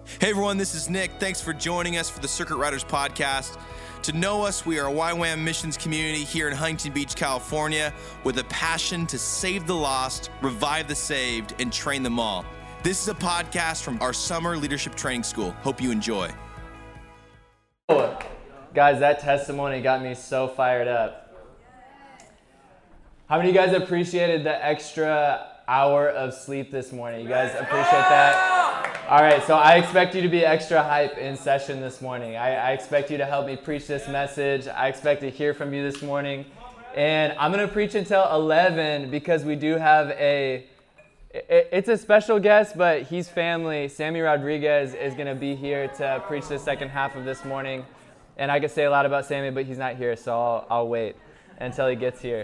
Hey everyone, this is Nick. Thanks for joining us for the Circuit Riders podcast. To know us, we are a YWAM missions community here in Huntington Beach, California, with a passion to save the lost, revive the saved, and train them all. This is a podcast from our summer leadership training school. Hope you enjoy. Guys, that testimony got me so fired up. How many of you guys appreciated the extra hour of sleep this morning? You guys appreciate that? All right, so I expect you to be extra hype in session this morning. I expect you to help me preach this message. I expect to hear from you this morning. And I'm going to preach until 11 because we do have it's a special guest, but he's family. Sammy Rodriguez is going to be here to preach the second half of this morning. And I could say a lot about Sammy, but he's not here, so I'll wait until he gets here.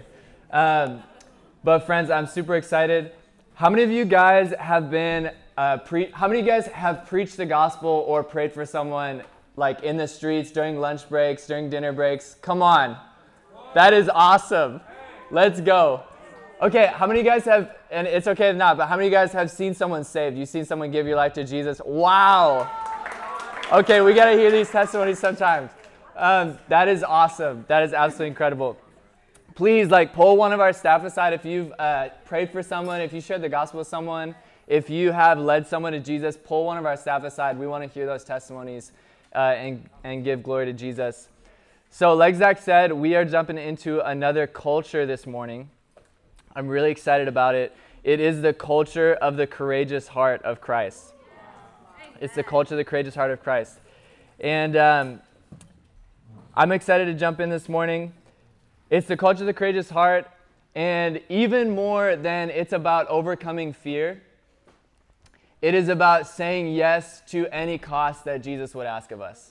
But friends, I'm super excited. How many of you guys have been how many of you guys have preached the gospel or prayed for someone like in the streets, during lunch breaks, during dinner breaks? Come on. That is awesome. Let's go. Okay, how many of you guys have, and it's okay if not, but how many of you guys have seen someone saved? You've seen someone give your life to Jesus? Wow. Okay, we got to hear these testimonies sometimes. That is awesome. That is absolutely incredible. Please, pull one of our staff aside if you've prayed for someone, if you shared the gospel with someone, if you have led someone to Jesus, pull one of our staff aside. We want to hear those testimonies and give glory to Jesus. So like Zach said, we are jumping into another culture this morning. I'm really excited about it. It is the culture of the courageous heart of Christ. It's the culture of the courageous heart of Christ. And I'm excited to jump in this morning. It's the culture of the courageous heart, and even more than it's about overcoming fear, it is about saying yes to any cost that Jesus would ask of us.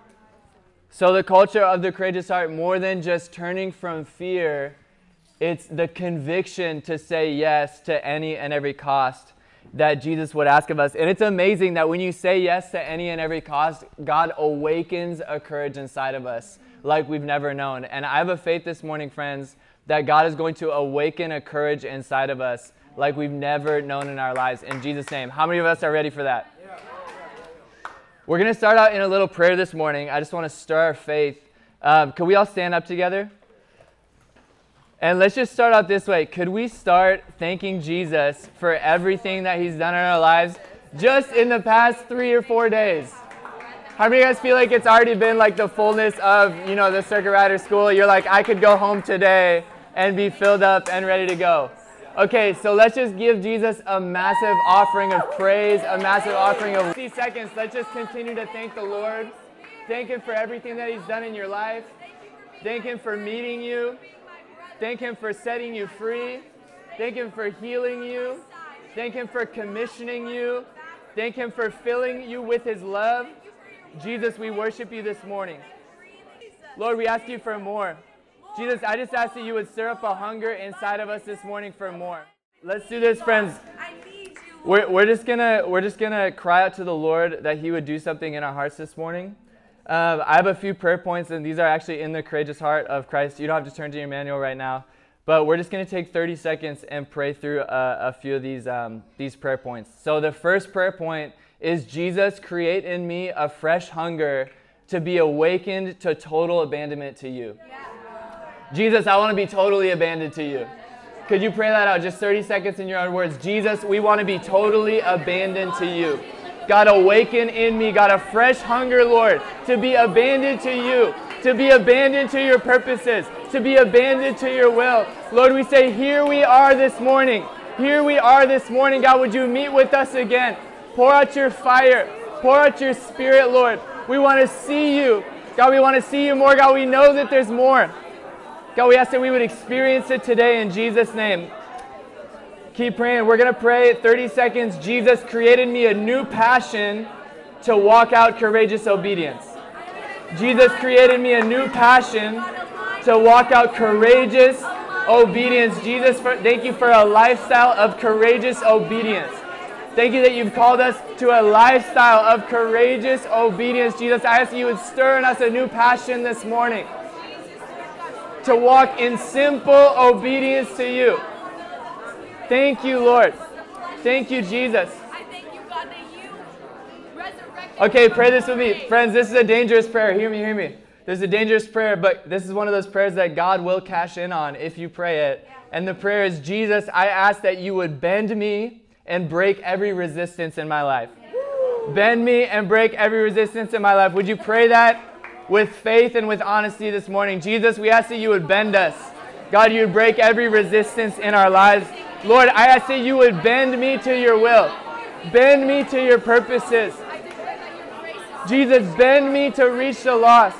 So the culture of the courageous heart, more than just turning from fear, it's the conviction to say yes to any and every cost that Jesus would ask of us. And it's amazing that when you say yes to any and every cost, God awakens a courage inside of us like we've never known. And I have a faith this morning, friends, that God is going to awaken a courage inside of us like we've never known in our lives. In Jesus' name. How many of us are ready for that? We're going to start out in a little prayer this morning. I just want to stir our faith. Could we all stand up together? And let's just start out this way. Could we start thanking Jesus for everything that he's done in our lives just in the past 3 or 4 days? How many of you guys feel like it's already been like the fullness of, the Circuit Rider School? You're like, I could go home today and be filled up and ready to go. Okay, so let's just give Jesus a massive offering of praise, a massive offering of 60 seconds. Let's just continue to thank the Lord. Thank him for everything that he's done in your life. Thank him for meeting you. Thank him for setting you free. Thank him for healing you. Thank him for commissioning you. Thank him for filling you with his love. Jesus, we worship you this morning. Lord, we ask you for more. Jesus, I just ask that you would stir up a hunger inside of us this morning for more. Let's do this, friends. We're just gonna cry out to the Lord that he would do something in our hearts this morning. I have a few prayer points, and these are actually in the courageous heart of Christ. You don't have to turn to your manual right now, but we're just going to take 30 seconds and pray through a few of these prayer points. So the first prayer point is, Jesus, create in me a fresh hunger to be awakened to total abandonment to you. Yeah. Jesus, I want to be totally abandoned to you. Could you pray that out? Just 30 seconds in your own words. Jesus, we want to be totally abandoned to you. God, awaken in me, God, a fresh hunger, Lord, to be abandoned to you, to be abandoned to your purposes, to be abandoned to your will. Lord, we say, here we are this morning. Here we are this morning. God, would you meet with us again? Pour out your fire. Pour out your spirit, Lord. We want to see you. God, we want to see you more. God, we know that there's more. God, we ask that we would experience it today in Jesus' name. Keep praying. We're going to pray 30 seconds. Jesus created me a new passion to walk out courageous obedience. Jesus created me a new passion to walk out courageous obedience. Jesus, thank you for a lifestyle of courageous obedience. Thank you that you've called us to a lifestyle of courageous obedience. Jesus, I ask that you would stir in us a new passion this morning to walk in simple obedience to you. Thank you, Lord. Thank you, Jesus. I thank you, God, that you resurrected Okay, pray this with me. Friends, this is a dangerous prayer. Hear me, hear me. This is a dangerous prayer, but this is one of those prayers that God will cash in on if you pray it. And the prayer is, Jesus, I ask that you would bend me and break every resistance in my life. Bend me and break every resistance in my life. Would you pray that with faith and with honesty this morning? Jesus, we ask that you would bend us. God, you would break every resistance in our lives. Lord, I ask that you would bend me to your will. Bend me to your purposes. Jesus, bend me to reach the lost.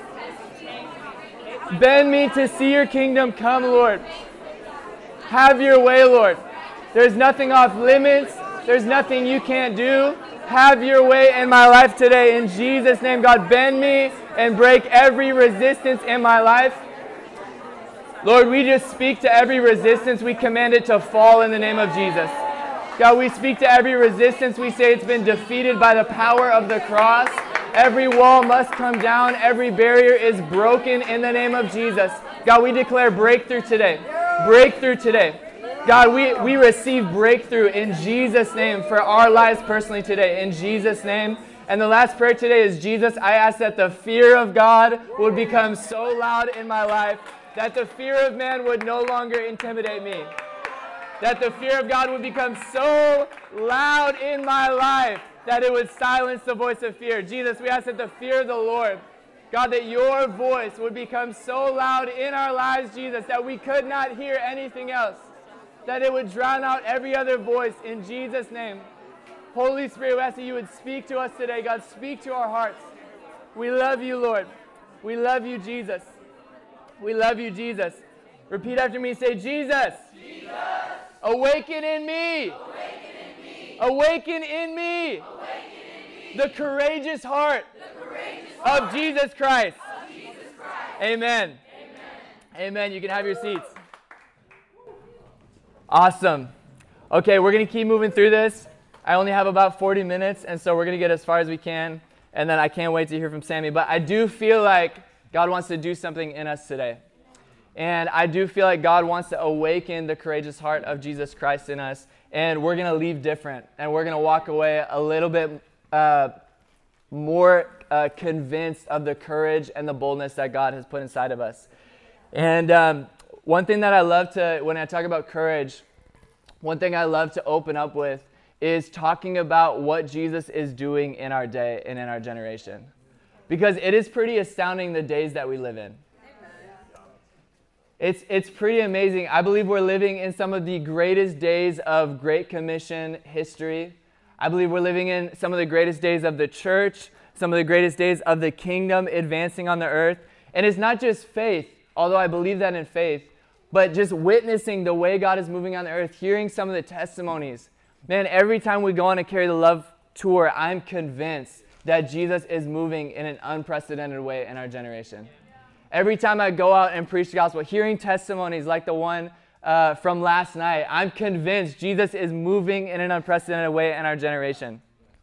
Bend me to see your kingdom come, Lord. Have your way, Lord. There's nothing off limits. There's nothing you can't do. Have your way in my life today. In Jesus' name, God, bend me and break every resistance in my life. Lord, we just speak to every resistance. We command it to fall in the name of Jesus. God, we speak to every resistance. We say it's been defeated by the power of the cross. Every wall must come down. Every barrier is broken in the name of Jesus. God, we declare breakthrough today. Breakthrough today. God, we receive breakthrough in Jesus' name for our lives personally today. In Jesus' name. And the last prayer today is, Jesus, I ask that the fear of God would become so loud in my life that the fear of man would no longer intimidate me. That the fear of God would become so loud in my life that it would silence the voice of fear. Jesus, we ask that the fear of the Lord, God, that your voice would become so loud in our lives, Jesus, that we could not hear anything else. That it would drown out every other voice in Jesus' name. Holy Spirit, we ask that you would speak to us today. God, speak to our hearts. We love you, Lord. We love you, Jesus. We love you, Jesus. Repeat after me. Say, Jesus. Jesus. Awaken in me. Awaken in me. The courageous heart of Jesus Christ. Amen. Amen. You can have your seats. Awesome. Okay, we're going to keep moving through this. I only have about 40 minutes, and so we're going to get as far as we can, and then I can't wait to hear from Sammy. But I do feel like God wants to do something in us today. And I do feel like God wants to awaken the courageous heart of Jesus Christ in us, and we're going to leave different, and we're going to walk away a little bit more convinced of the courage and the boldness that God has put inside of us. And one thing that I love to, when I talk about courage, one thing I love to open up with is talking about what Jesus is doing in our day and in our generation. Because it is pretty astounding the days that we live in. It's pretty amazing. I believe we're living in some of the greatest days of Great Commission history. I believe we're living in some of the greatest days of the church, some of the greatest days of the kingdom advancing on the earth. And it's not just faith, although I believe that in faith, but just witnessing the way God is moving on the earth, hearing some of the testimonies. Man, every time we go on a Carry the Love tour, I'm convinced that Jesus is moving in an unprecedented way in our generation. Every time I go out and preach the gospel, hearing testimonies like the one from last night, I'm convinced Jesus is moving in an unprecedented way in our generation.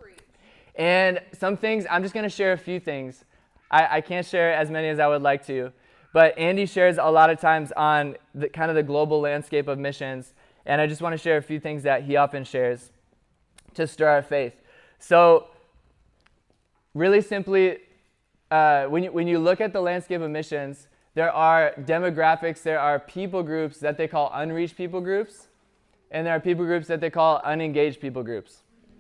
And some things, I'm just going to share a few things. I can't share as many as I would like to. But Andy shares a lot of times on the kind of the global landscape of missions, and I just want to share a few things that he often shares to stir our faith. So, really simply, when you look at the landscape of missions, there are demographics, there are people groups that they call unreached people groups, and there are people groups that they call unengaged people groups.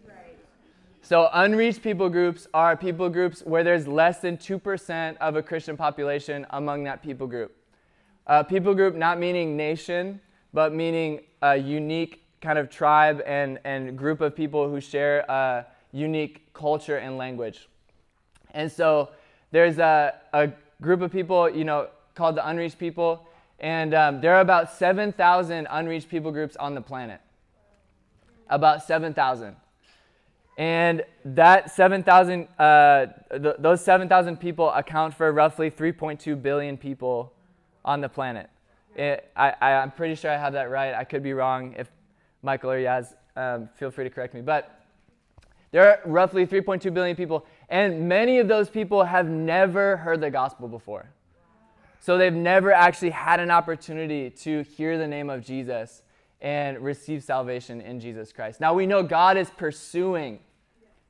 So unreached people groups are people groups where there's less than 2% of a Christian population among that people group. People group not meaning nation, but meaning a unique kind of tribe and group of people who share a unique culture and language. And so there's a group of people, called the unreached people, and there are about 7,000 unreached people groups on the planet. About 7,000. And that 7,000, those 7,000 people account for roughly 3.2 billion people on the planet. I'm pretty sure I have that right. I could be wrong. If Michael or Yaz, feel free to correct me. But there are roughly 3.2 billion people, and many of those people have never heard the gospel before. So they've never actually had an opportunity to hear the name of Jesus and receive salvation in Jesus Christ. Now we know God is pursuing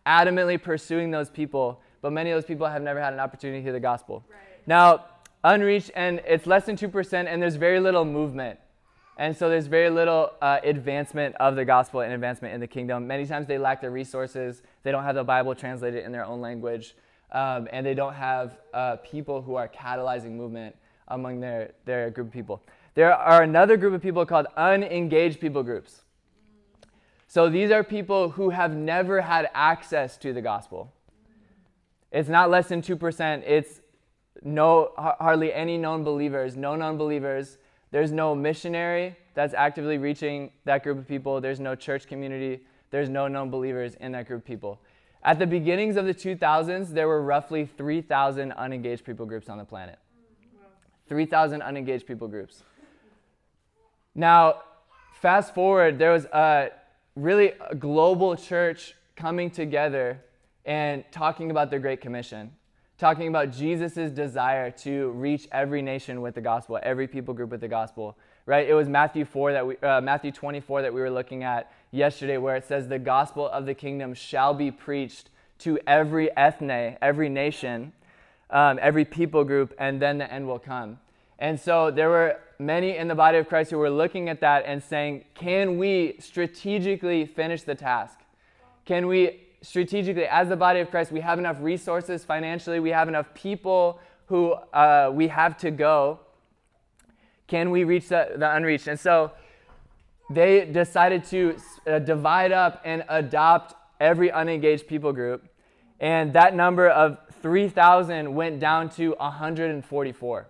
adamantly pursuing those people, but many of those people have never had an opportunity to hear the gospel. Right. Now, unreached, and it's less than 2%, and there's very little movement. And so there's very little advancement of the gospel and advancement in the kingdom. Many times they lack the resources. They don't have the Bible translated in their own language. And they don't have people who are catalyzing movement among their group of people. There are another group of people called unengaged people groups. So these are people who have never had access to the gospel. It's not less than 2%. It's hardly any known believers, no known believers. There's no missionary that's actively reaching that group of people. There's no church community. There's no known believers in that group of people. At the beginnings of the 2000s, there were roughly 3,000 unengaged people groups on the planet. 3,000 unengaged people groups. Now, fast forward, there was a global church coming together and talking about the Great Commission, talking about Jesus' desire to reach every nation with the gospel, every people group with the gospel, right? It was Matthew 24 that we were looking at yesterday, where it says the gospel of the kingdom shall be preached to every ethne, every nation, every people group, and then the end will come. And so there were many in the body of Christ who were looking at that and saying, can we strategically finish the task? Can we strategically, as the body of Christ, we have enough resources financially, we have enough people who we have to go. Can we reach the unreached? And so they decided to divide up and adopt every unengaged people group. And that number of 3,000 went down to 144.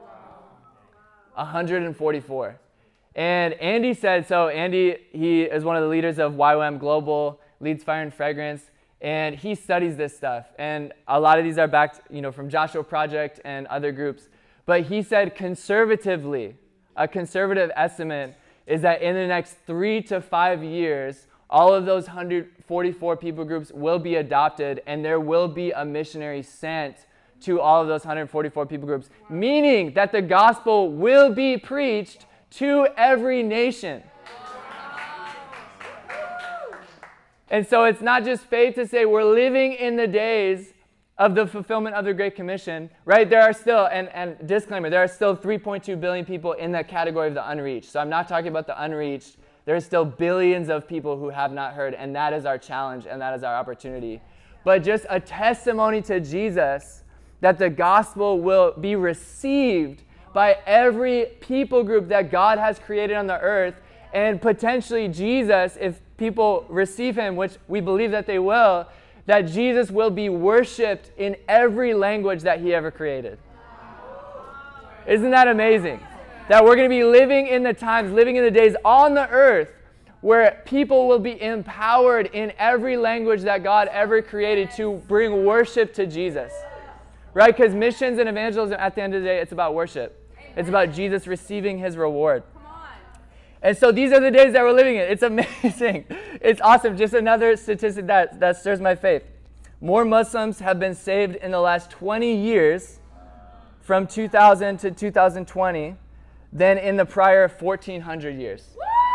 144. And Andy said, so Andy, he is one of the leaders of YWAM Global, leads Fire and Fragrance, and he studies this stuff. And a lot of these are backed, from Joshua Project and other groups. But he said conservatively, a conservative estimate is that in the next 3 to 5 years, all of those 144 people groups will be adopted, and there will be a missionary sent to all of those 144 people groups, meaning that the gospel will be preached to every nation. And so it's not just faith to say we're living in the days of the fulfillment of the Great Commission, right? There are still, and disclaimer, there are still 3.2 billion people in the category of the unreached. So I'm not talking about the unreached. There are still billions of people who have not heard, and that is our challenge, and that is our opportunity. But just a testimony to Jesus that the gospel will be received by every people group that God has created on the earth, and potentially Jesus, if people receive him, which we believe that they will, that Jesus will be worshiped in every language that he ever created. Isn't that amazing? That we're going to be living in the times, living in the days on the earth where people will be empowered in every language that God ever created to bring worship to Jesus. Right? Because missions and evangelism, at the end of the day, it's about worship. It's about Jesus receiving his reward. And so these are the days that we're living in. It's amazing. It's awesome. Just another statistic that stirs my faith. More Muslims have been saved in the last 20 years, from 2000 to 2020, than in the prior 1,400 years.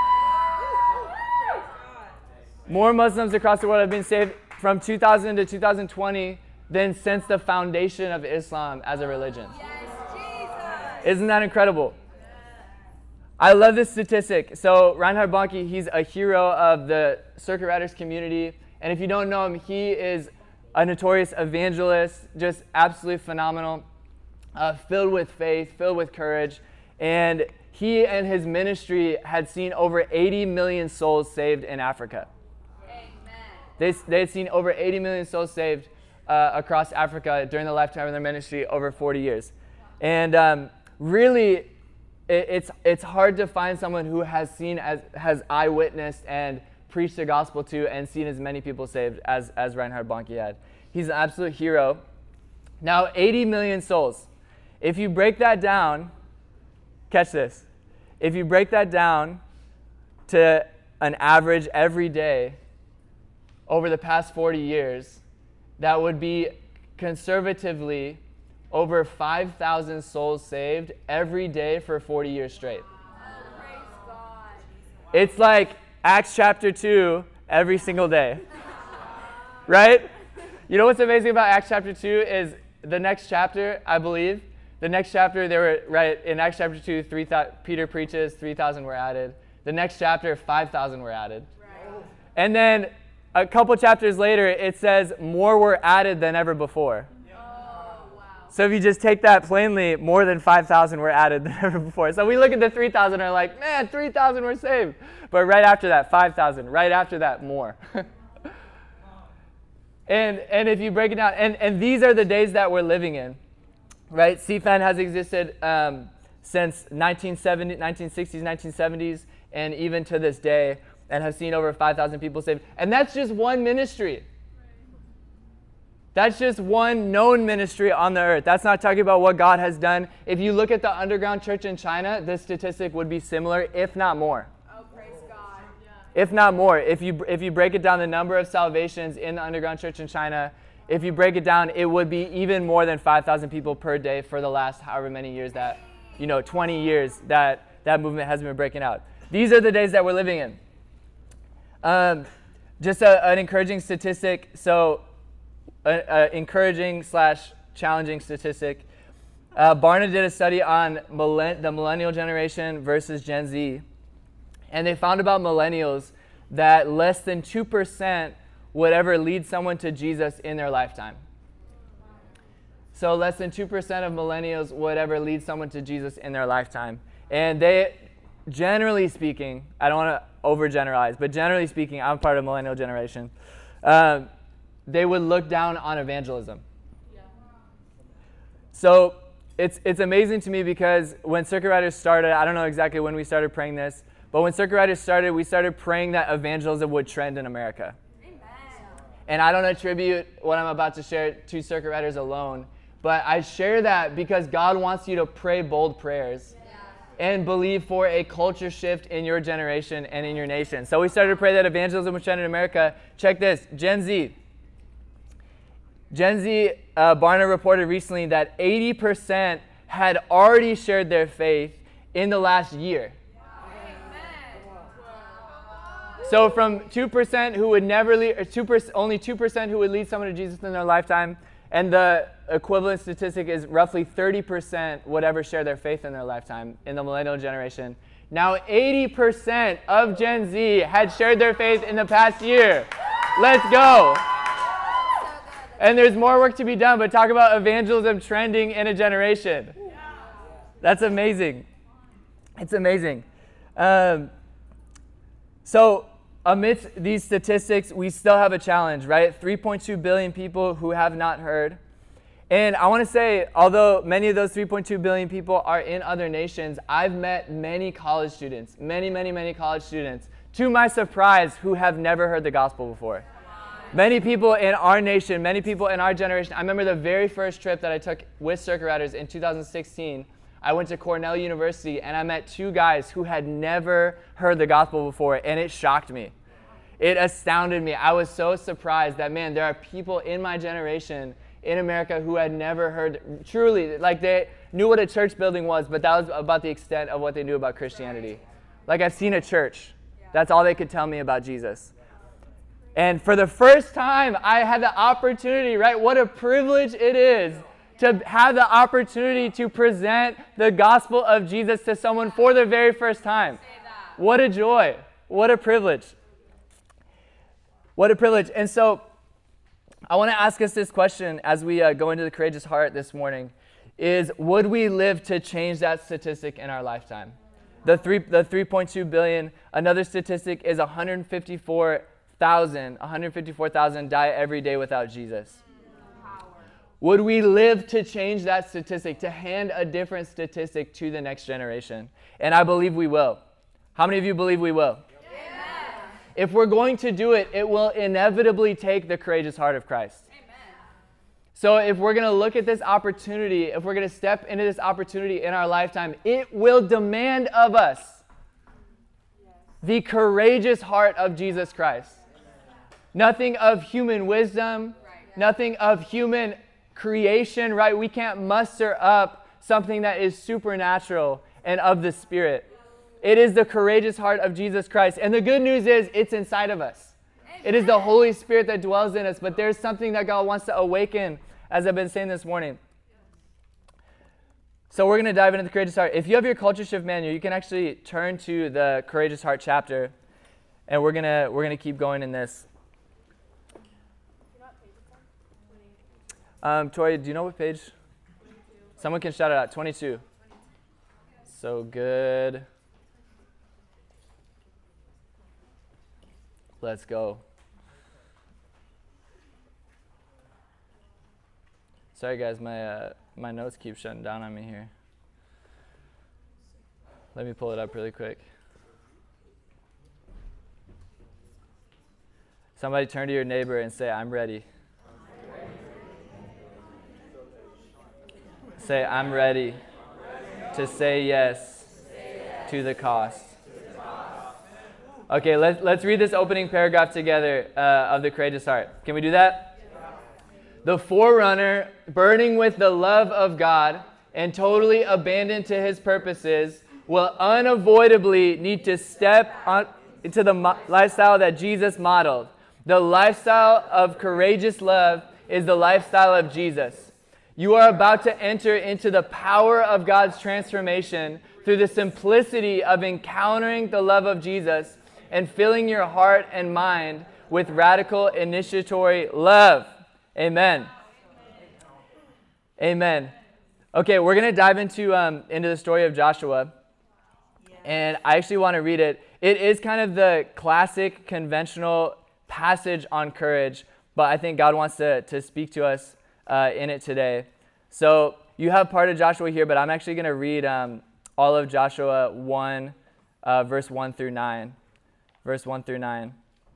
More Muslims across the world have been saved from 2000 to 2020 than since the foundation of Islam as a religion. Isn't that incredible? I love this statistic. So Reinhard Bonnke, he's a hero of the Circuit Riders community. And if you don't know him, he is a notorious evangelist, just absolutely phenomenal, filled with faith, filled with courage. And he and his ministry had seen over 80 million souls saved in Africa. Amen. They had seen over 80 million souls saved across Africa during the lifetime of their ministry over 40 years. And really, it's hard to find someone who has eyewitnessed and preached the gospel to and seen as many people saved as Reinhard Bonnke had. He's an absolute hero. Now, 80 million souls. If you break that down, catch this. If you break that down to an average every day over the past 40 years, that would be conservatively over 5,000 souls saved every day for 40 years straight. It's like Acts chapter 2 every single day. right? You know what's amazing about Acts chapter 2 is the next chapter, I believe, the next chapter, they were, right, in Acts chapter 2, Peter preaches, 3,000 were added. The next chapter, 5,000 were added. Right. And then a couple chapters later, it says more were added than ever before. Oh, wow. So if you just take that plainly, more than 5,000 were added than ever before. So we look at the 3,000 and are like, man, 3,000 were saved. But right after that, 5,000. Right after that, more. and if you break it down, and these are the days that we're living in. Right, CFAN has existed since 1960s, 1970s, and even to this day, and have seen over 5,000 people saved. And that's just one ministry. That's just one known ministry on the earth. That's not talking about what God has done. If you look at the underground church in China, this statistic would be similar, if not more. Oh, praise God. If not more. If you break it down, the number of salvations in the underground church in China, if you break it down, it would be even more than 5,000 people per day for the last however many years 20 years that movement has been breaking out. These are the days that we're living in. Just an encouraging statistic. So, encouraging/challenging statistic. Barna did a study on the millennial generation versus Gen Z. And they found about millennials that less than 2% would ever lead someone to Jesus in their lifetime. So less than 2% of millennials would ever lead someone to Jesus in their lifetime. And they, generally speaking, I don't want to overgeneralize, but generally speaking, I'm part of the millennial generation, they would look down on evangelism. Yeah. So it's amazing to me because when Circuit Riders started, I don't know exactly when we started praying this, but when Circuit Riders started, we started praying that evangelism would trend in America. And I don't attribute what I'm about to share to Circuit Riders alone, but I share that because God wants you to pray bold prayers and believe for a culture shift in your generation and in your nation. So we started to pray that evangelism would trend in America. Check this, Gen Z. Barna reported recently that 80% had already shared their faith in the last year. So from 2% who would never lead, only 2% who would lead someone to Jesus in their lifetime, and the equivalent statistic is roughly 30% would ever share their faith in their lifetime in the millennial generation. Now 80% of Gen Z had shared their faith in the past year. Let's go. And there's more work to be done, but talk about evangelism trending in a generation. That's amazing. It's amazing. So amidst these statistics, we still have a challenge, right? 3.2 billion people who have not heard. And I want to say, although many of those 3.2 billion people are in other nations, I've met many college students, many college students, to my surprise, who have never heard the gospel before. Many people in our nation, many people in our generation. I remember the very first trip that I took with Circuit Riders in 2016. I went to Cornell University and I met two guys who had never heard the gospel before, and it shocked me. It astounded me. I was so surprised that, man, there are people in my generation in America who had never heard, truly, like they knew what a church building was, but that was about the extent of what they knew about Christianity. Like, I've seen a church. That's all they could tell me about Jesus. And for the first time, I had the opportunity, right? What a privilege it is to have the opportunity to present the gospel of Jesus to someone for the very first time. What a joy. What a privilege. What a privilege. And so I want to ask us this question as we go into the Courageous Heart this morning is, would we live to change that statistic in our lifetime? The 3.2 billion, another statistic is 154,000 die every day without Jesus. Would we live to change that statistic, to hand a different statistic to the next generation? And I believe we will. How many of you believe we will? Yeah. If we're going to do it, it will inevitably take the courageous heart of Christ. Amen. So if we're going to look at this opportunity, if we're going to step into this opportunity in our lifetime, it will demand of us the courageous heart of Jesus Christ. Nothing of human wisdom, nothing of human creation, right? We can't muster up something that is supernatural and of the Spirit. It is the courageous heart of Jesus Christ. And the good news is it's inside of us. It is the Holy Spirit that dwells in us, but there's something that God wants to awaken, as I've been saying this morning. So we're going to dive into the Courageous Heart. If you have your Culture Shift manual, you can actually turn to the Courageous Heart chapter, and we're gonna keep going in this. Tori, do you know what page? 22. Someone can shout it out. 22. So good. Let's go. Sorry guys, my notes keep shutting down on me here. Let me pull it up really quick. Somebody turn to your neighbor and say, I'm ready. Say, I'm ready to say yes to the cost. Okay, let's read this opening paragraph together of the Courageous Heart. Can we do that? The forerunner, burning with the love of God and totally abandoned to his purposes, will unavoidably need to step into the lifestyle that Jesus modeled. The lifestyle of courageous love is the lifestyle of Jesus. You are about to enter into the power of God's transformation through the simplicity of encountering the love of Jesus and filling your heart and mind with radical initiatory love. Amen. Amen. Okay, we're going to dive into the story of Joshua. And I actually want to read it. It is kind of the classic, conventional passage on courage, but I think God wants to speak to us in it today. So you have part of Joshua here, but I'm actually going to read all of Joshua 1, verse 1 through 9. Verse 1 through 9.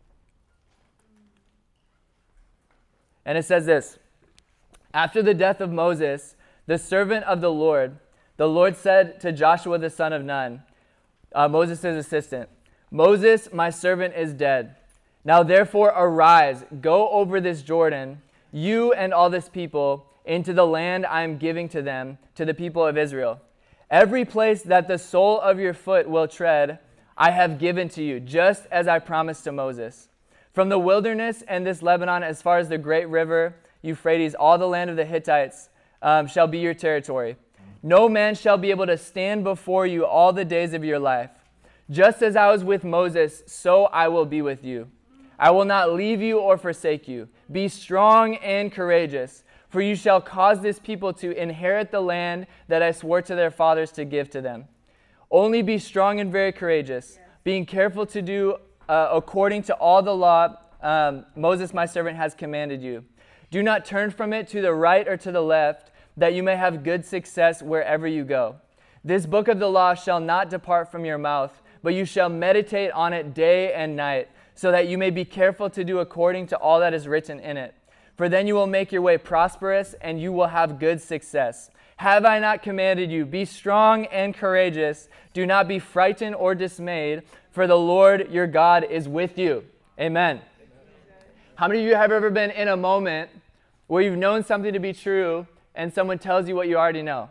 And it says this: After the death of Moses, the servant of the Lord said to Joshua the son of Nun, Moses' assistant, Moses, my servant, is dead. Now therefore arise, go over this Jordan, you and all this people, into the land I am giving to them, to the people of Israel. Every place that the sole of your foot will tread, I have given to you, just as I promised to Moses. From the wilderness and this Lebanon, as far as the great river Euphrates, all the land of the Hittites shall be your territory. No man shall be able to stand before you all the days of your life. Just as I was with Moses, so I will be with you. I will not leave you or forsake you. Be strong and courageous, for you shall cause this people to inherit the land that I swore to their fathers to give to them. Only be strong and very courageous, being careful to do according to all the law Moses my servant has commanded you. Do not turn from it to the right or to the left, that you may have good success wherever you go. This book of the law shall not depart from your mouth, but you shall meditate on it day and night, so that you may be careful to do according to all that is written in it. For then you will make your way prosperous, and you will have good success. Have I not commanded you? Be strong and courageous. Do not be frightened or dismayed, for the Lord your God is with you. Amen. How many of you have ever been in a moment where you've known something to be true, and someone tells you what you already know?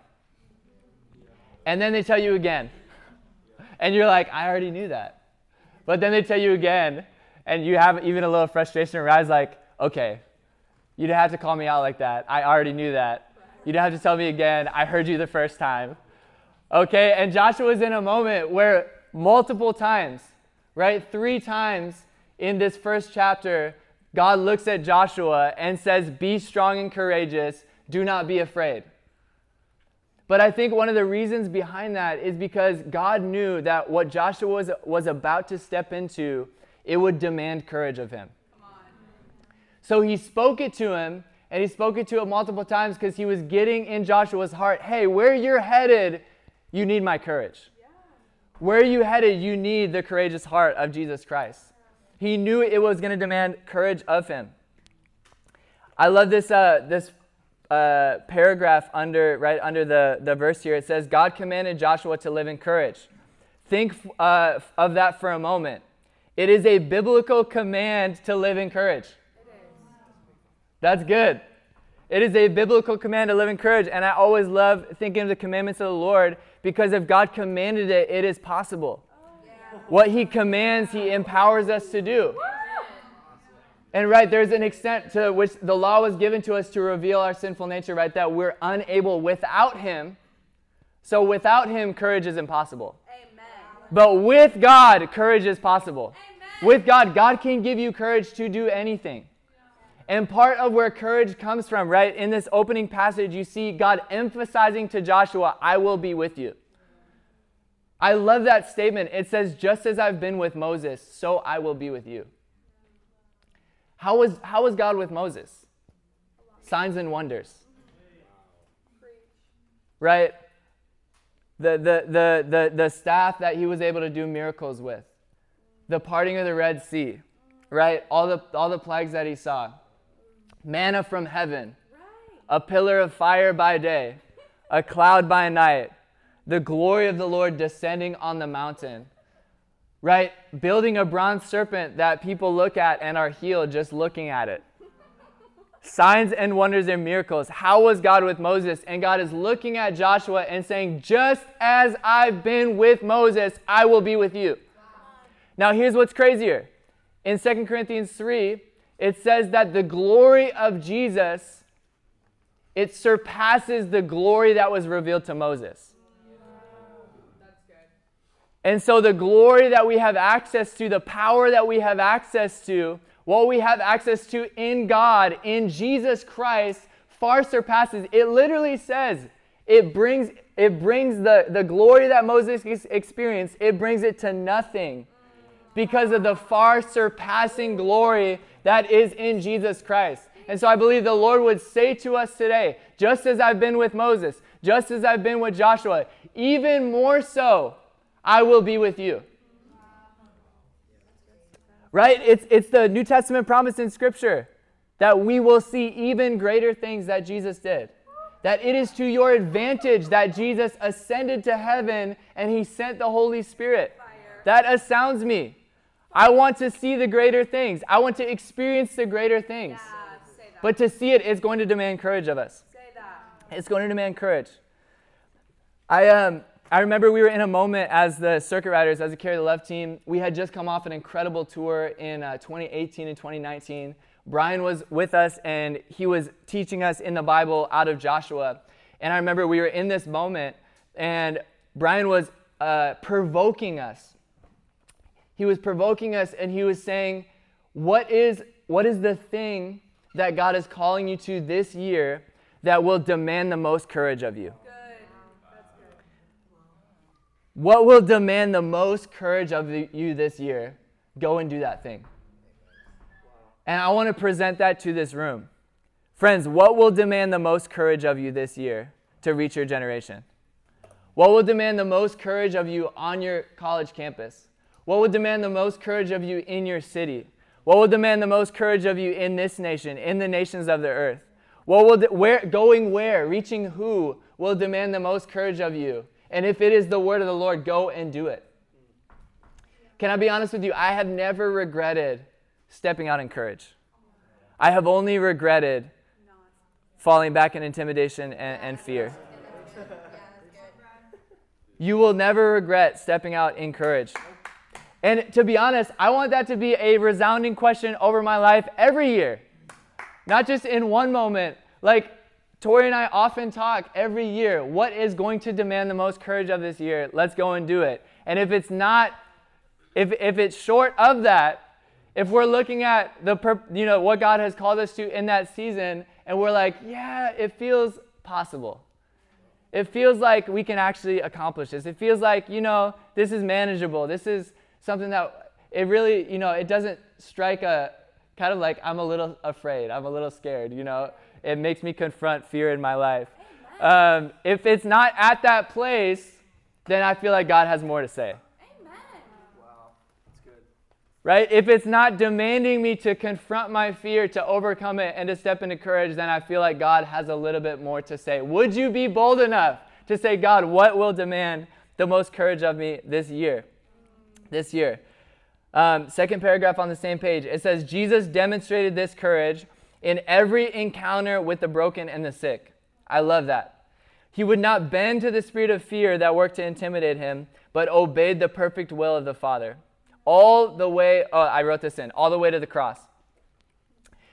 And then they tell you again. And you're like, I already knew that. But then they tell you again, and you have even a little frustration arise, like, okay, you didn't have to call me out like that. I already knew that. You didn't have to tell me again. I heard you the first time. Okay, and Joshua's in a moment where multiple times, right, 3 times in this first chapter, God looks at Joshua and says, be strong and courageous. Do not be afraid. But I think one of the reasons behind that is because God knew that what Joshua was about to step into, it would demand courage of him. So he spoke it to him, and he spoke it to him multiple times because he was getting in Joshua's heart, hey, where you're headed, you need my courage. Yeah. Where are you headed, you need the courageous heart of Jesus Christ. He knew it was going to demand courage of him. I love this paragraph under the verse here. It says, God commanded Joshua to live in courage. Think of that for a moment. It is a biblical command to live in courage. That's good. It is a biblical command to live in courage, and I always love thinking of the commandments of the Lord, because if God commanded it, it is possible. What he commands, he empowers us to do. And right, there's an extent to which the law was given to us to reveal our sinful nature, right, that we're unable without him. So without him, courage is impossible. Amen. But with God, courage is possible. Amen. With God, God can give you courage to do anything. And part of where courage comes from, right, in this opening passage, you see God emphasizing to Joshua, I will be with you. I love that statement. It says, just as I've been with Moses, so I will be with you. How was God with Moses? Signs and wonders. Right? The staff that he was able to do miracles with. The parting of the Red Sea. Right? All the plagues that he saw. Manna from heaven. A pillar of fire by day. A cloud by night. The glory of the Lord descending on the mountain. Right? Building a bronze serpent that people look at and are healed just looking at it. Signs and wonders and miracles. How was God with Moses? And God is looking at Joshua and saying, just as I've been with Moses, I will be with you. Now here's what's crazier. In 2 Corinthians 3, it says that the glory of Jesus, it surpasses the glory that was revealed to Moses. And so the glory that we have access to, the power that we have access to, what we have access to in God, in Jesus Christ, far surpasses. It literally says it brings the glory that Moses experienced, it brings it to nothing because of the far surpassing glory that is in Jesus Christ. And so I believe the Lord would say to us today, just as I've been with Moses, just as I've been with Joshua, even more so, I will be with you. Right? It's the New Testament promise in Scripture that we will see even greater things that Jesus did. That it is to your advantage that Jesus ascended to heaven and he sent the Holy Spirit. That astounds me. I want to see the greater things. I want to experience the greater things. But to see it is going to demand courage of us. It's going to demand courage. I remember we were in a moment as the Circuit Riders, as the Carry the Love team. We had just come off an incredible tour in 2018 and 2019. Brian was with us, and he was teaching us in the Bible out of Joshua. And I remember we were in this moment, and Brian was provoking us. He was provoking us, and he was saying, what is the thing that God is calling you to this year that will demand the most courage of you? What will demand the most courage of you this year? Go and do that thing. And I want to present that to this room. Friends, what will demand the most courage of you this year to reach your generation? What will demand the most courage of you on your college campus? What will demand the most courage of you in your city? What will demand the most courage of you in this nation, in the nations of the earth? Where, reaching who will demand the most courage of you? And if it is the word of the Lord, go and do it. Can I be honest with you? I have never regretted stepping out in courage. I have only regretted falling back in intimidation and fear. You will never regret stepping out in courage. And to be honest, I want that to be a resounding question over my life every year. Not just in one moment. Like, Tori and I often talk every year, what is going to demand the most courage of this year? Let's go and do it. And if it's not, if it's short of that, if we're looking at what God has called us to in that season, and we're like, yeah, it feels possible. It feels like we can actually accomplish this. It feels like, this is manageable. This is something that it really, it doesn't strike a kind of like I'm a little afraid. I'm a little scared, It makes me confront fear in my life. If it's not at that place, then I feel like God has more to say. Amen. Wow, that's good. Right? If it's not demanding me to confront my fear, to overcome it, and to step into courage, then I feel like God has a little bit more to say. Would you be bold enough to say, God, what will demand the most courage of me this year? This year. Second paragraph on the same page. It says, Jesus demonstrated this courage in every encounter with the broken and the sick. I love that. He would not bend to the spirit of fear that worked to intimidate him, but obeyed the perfect will of the Father. All the way to the cross.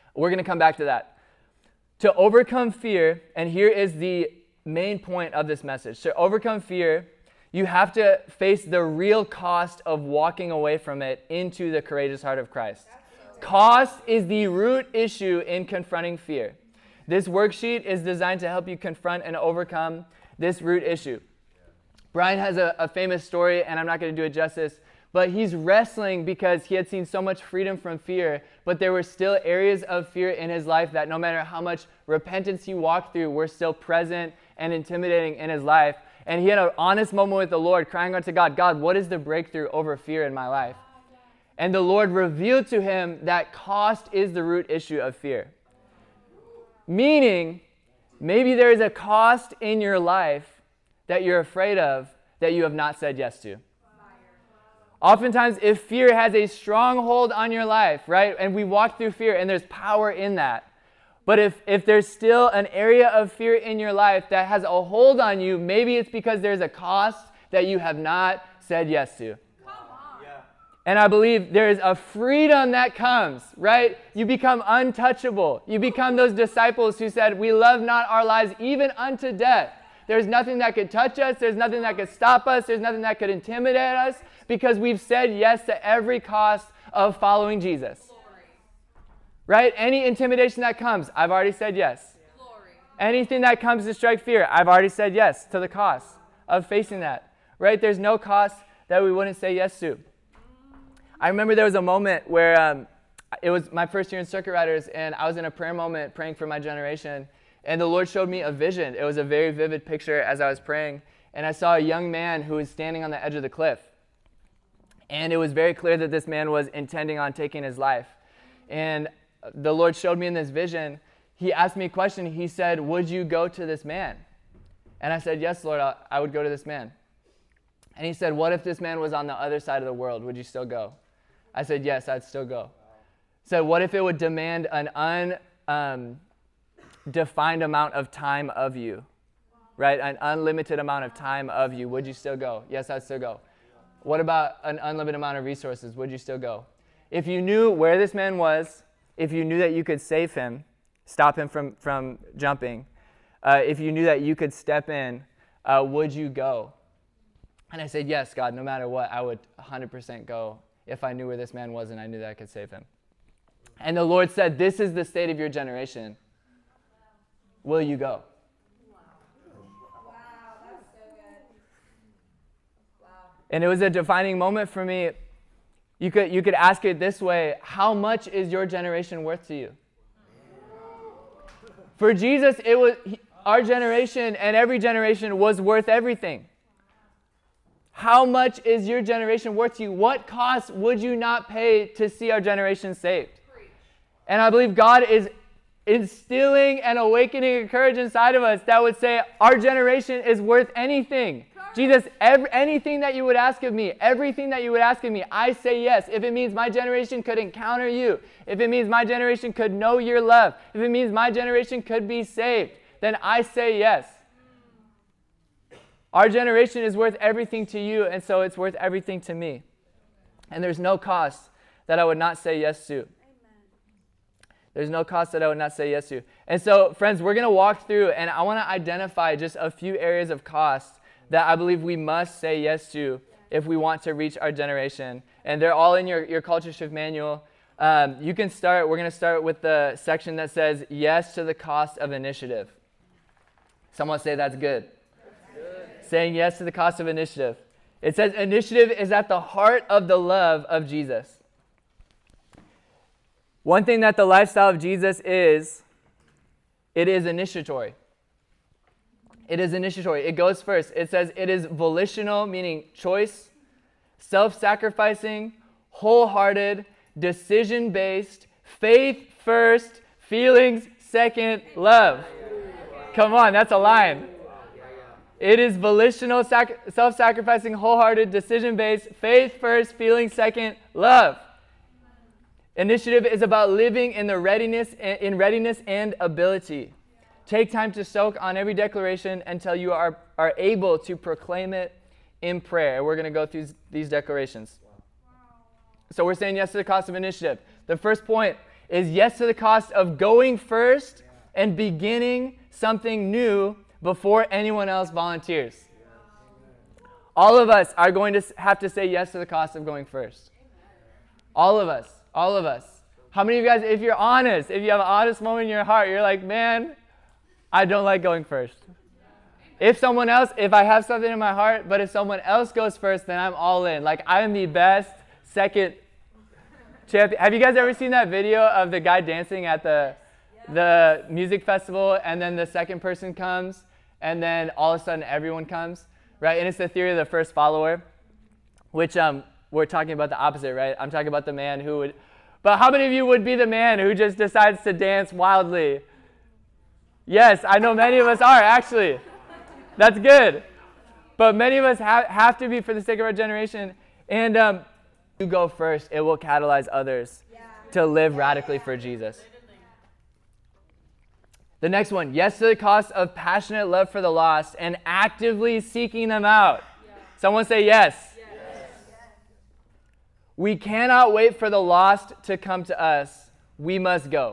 We're going to come back to that. To overcome fear, and here is the main point of this message. To overcome fear, you have to face the real cost of walking away from it into the courageous heart of Christ. Cost is the root issue in confronting fear. This worksheet is designed to help you confront and overcome this root issue. Brian has a famous story, and I'm not going to do it justice, but he's wrestling because he had seen so much freedom from fear, but there were still areas of fear in his life that no matter how much repentance he walked through were still present and intimidating in his life. And he had an honest moment with the Lord, crying out to God, God, what is the breakthrough over fear in my life? And the Lord revealed to him that cost is the root issue of fear. Meaning, maybe there is a cost in your life that you're afraid of that you have not said yes to. Oftentimes, if fear has a strong hold on your life, right, and we walk through fear, and there's power in that, but if there's still an area of fear in your life that has a hold on you, maybe it's because there's a cost that you have not said yes to. And I believe there is a freedom that comes, right? You become untouchable. You become those disciples who said, we love not our lives even unto death. There's nothing that could touch us. There's nothing that could stop us. There's nothing that could intimidate us because we've said yes to every cost of following Jesus. Right? Any intimidation that comes, I've already said yes. Anything that comes to strike fear, I've already said yes to the cost of facing that. Right? There's no cost that we wouldn't say yes to. I remember there was a moment where it was my first year in Circuit Riders, and I was in a prayer moment praying for my generation, and the Lord showed me a vision. It was a very vivid picture as I was praying, and I saw a young man who was standing on the edge of the cliff. And it was very clear that this man was intending on taking his life. And the Lord showed me in this vision, he asked me a question. He said, would you go to this man? And I said, yes, Lord, I would go to this man. And he said, what if this man was on the other side of the world? Would you still go? I said, yes, I'd still go. So what if it would demand an undefined amount of time of you, right? An unlimited amount of time of you. Would you still go? Yes, I'd still go. What about an unlimited amount of resources? Would you still go? If you knew where this man was, if you knew that you could save him, stop him from jumping, if you knew that you could step in, would you go? And I said, yes, God, no matter what, I would 100% go if I knew where this man was and I knew that I could save him. And the Lord said, this is the state of your generation. Will you go? Wow, that's so good. Wow. And it was a defining moment for me. You could ask it this way, how much is your generation worth to you? For Jesus, our generation and every generation was worth everything. How much is your generation worth to you? What cost would you not pay to see our generation saved? And I believe God is instilling and awakening a courage inside of us that would say our generation is worth anything. Jesus, anything that you would ask of me, everything that you would ask of me, I say yes. If it means my generation could encounter you, if it means my generation could know your love, if it means my generation could be saved, then I say yes. Our generation is worth everything to you, and so it's worth everything to me. And there's no cost that I would not say yes to. There's no cost that I would not say yes to. And so, friends, we're going to walk through, and I want to identify just a few areas of cost that I believe we must say yes to if we want to reach our generation. And they're all in your Culture Shift manual. You can start. We're going to start with the section that says yes to the cost of initiative. Someone say that's good. Saying yes to the cost of initiative. It says initiative is at the heart of the love of Jesus. One thing that the lifestyle of Jesus is, it is initiatory. It is initiatory. It goes first. It says it is volitional, meaning choice, self-sacrificing, wholehearted, decision-based, faith first, feelings second, love. Come on, that's a line. It is volitional, self-sacrificing, wholehearted, decision-based, faith first, feelings second, love. Initiative is about living in readiness and ability. Take time to soak on every declaration until you are able to proclaim it in prayer. We're going to go through these declarations. So we're saying yes to the cost of initiative. The first point is yes to the cost of going first and beginning something new before anyone else volunteers. All of us are going to have to say yes to the cost of going first. All of us. All of us. How many of you guys, if you're honest, if you have an honest moment in your heart, you're like, man, I don't like going first. If I have something in my heart, but if someone else goes first, then I'm all in. Like, I'm the best second champion. Have you guys ever seen that video of the guy dancing at the music festival, and then the second person comes, and then all of a sudden everyone comes, right? And it's the theory of the first follower, which we're talking about the opposite, right? I'm talking about the man who would, but how many of you would be the man who just decides to dance wildly? Yes, I know many of us are, actually. That's good. But many of us have to be for the sake of our generation. And you go first, it will catalyze others to live radically for Jesus. The next one, yes to the cost of passionate love for the lost and actively seeking them out. Someone say yes. We cannot wait for the lost to come to us. We must go.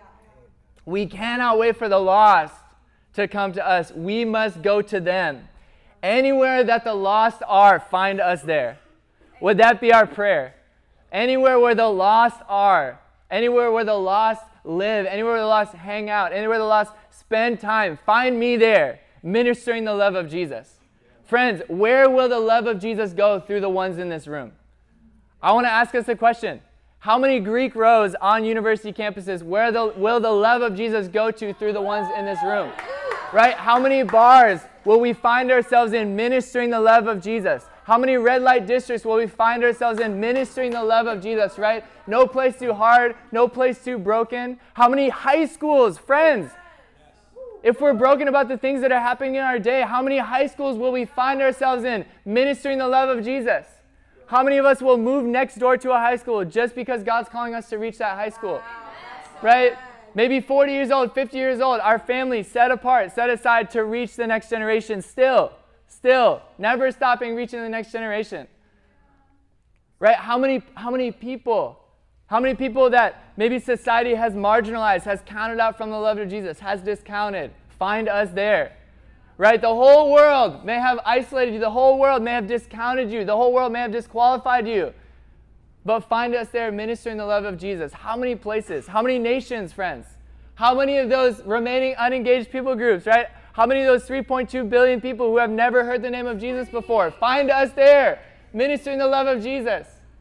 We cannot wait for the lost to come to us. We must go to them. Anywhere that the lost are, find us there. Would that be our prayer? Anywhere where the lost are, anywhere where the lost live, anywhere where the lost hang out, anywhere the lost spend time, find me there, ministering the love of Jesus. Friends, where will the love of Jesus go through the ones in this room? I want to ask us a question. How many Greek rows on university campuses will the love of Jesus go to through the ones in this room? Right? How many bars will we find ourselves in ministering the love of Jesus? How many red light districts will we find ourselves in ministering the love of Jesus, right? No place too hard, no place too broken. How many high schools, friends? If we're broken about the things that are happening in our day, how many high schools will we find ourselves in ministering the love of Jesus? How many of us will move next door to a high school just because God's calling us to reach that high school? Right? Maybe 40 years old, 50 years old, our family set apart, set aside to reach the next generation still, never stopping reaching the next generation. Right? How many people that maybe society has marginalized, has counted out from the love of Jesus, has discounted, find us there. Right? The whole world may have isolated you. The whole world may have discounted you. The whole world may have disqualified you. But find us there ministering the love of Jesus. How many places? How many nations, friends? How many of those remaining unengaged people groups, right? How many of those 3.2 billion people who have never heard the name of Jesus before? Find us there ministering the love of Jesus.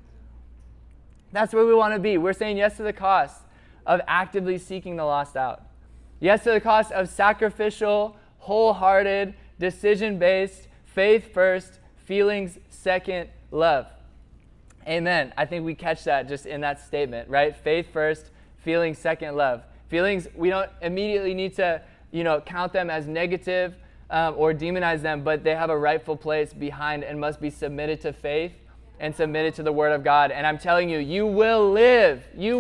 That's where we want to be. We're saying yes to the cost of actively seeking the lost out. Yes to the cost of sacrificial, wholehearted, decision-based, faith first, feelings second, love. Amen. I think we catch that just in that statement, right? Faith first, feelings second, love. Feelings, we don't immediately need to, count them as negative or demonize them, but they have a rightful place behind and must be submitted to faith and submitted to the Word of God. And I'm telling you, you will live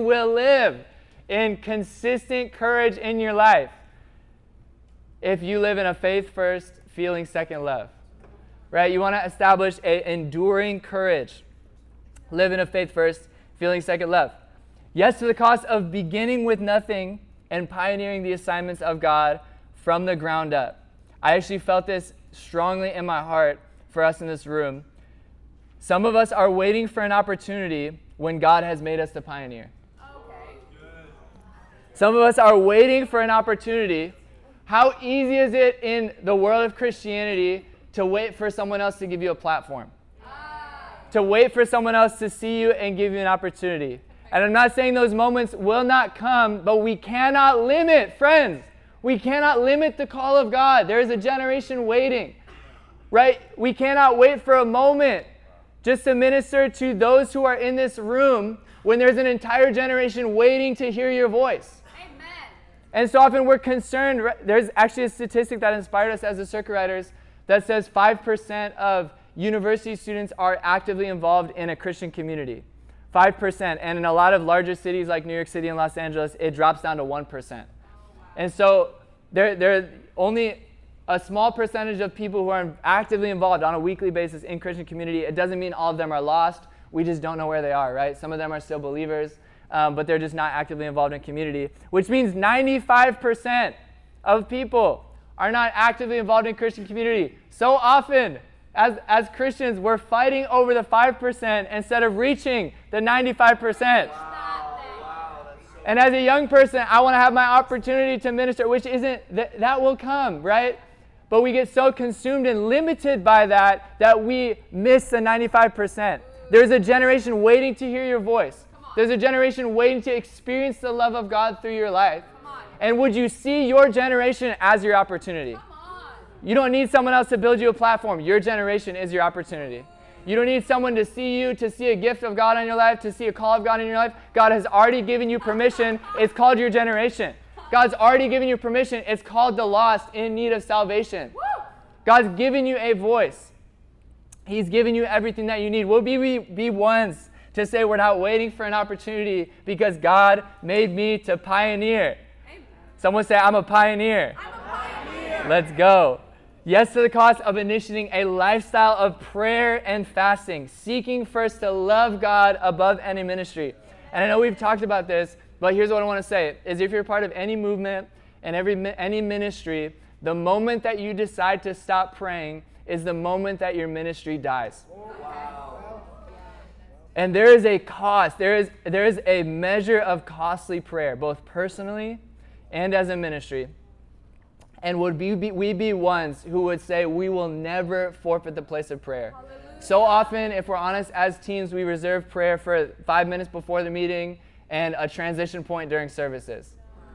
in consistent courage in your life if you live in a faith first, feeling second love, right? You want to establish an enduring courage. Live in a faith first, feeling second love. Yes to the cost of beginning with nothing and pioneering the assignments of God from the ground up. I actually felt this strongly in my heart for us in this room. Some of us are waiting for an opportunity when God has made us the pioneer. Some of us are waiting for an opportunity. How easy is it in the world of Christianity to wait for someone else to give you a platform? To wait for someone else to see you and give you an opportunity. And I'm not saying those moments will not come, but we cannot limit, friends. We cannot limit the call of God. There is a generation waiting, right? We cannot wait for a moment just to minister to those who are in this room when there's an entire generation waiting to hear your voice. Amen. And so often we're concerned. There's actually a statistic that inspired us as the circuit riders that says 5% of university students are actively involved in a Christian community. 5%. And in a lot of larger cities like New York City and Los Angeles, it drops down to 1%. And so there are only a small percentage of people who are actively involved on a weekly basis in Christian community. It doesn't mean all of them are lost. We just don't know where they are, right? Some of them are still believers. but they're just not actively involved in community, which means 95% of people are not actively involved in Christian community. So often, as Christians, we're fighting over the 5% instead of reaching the 95%. And as a young person, I want to have my opportunity to minister, which isn't, that will come, right? But we get so consumed and limited by that we miss the 95%. There's a generation waiting to hear your voice. There's a generation waiting to experience the love of God through your life. And would you see your generation as your opportunity? You don't need someone else to build you a platform. Your generation is your opportunity. You don't need someone to see you, to see a gift of God in your life, to see a call of God in your life. God has already given you permission. It's called your generation. God's already given you permission. It's called the lost in need of salvation. God's given you a voice. He's given you everything that you need. Will we be ones to say we're not waiting for an opportunity because God made me to pioneer? Someone say, I'm a pioneer. I'm a pioneer. Let's go. Yes to the cost of initiating a lifestyle of prayer and fasting, seeking first to love God above any ministry. And I know we've talked about this, but here's what I want to say, is if you're part of any movement and any ministry, the moment that you decide to stop praying is the moment that your ministry dies. Wow. And there is a cost, there is a measure of costly prayer, both personally and as a ministry. And would we be ones who would say we will never forfeit the place of prayer? Hallelujah. So often, if we're honest, as teams, we reserve prayer for 5 minutes before the meeting and a transition point during services.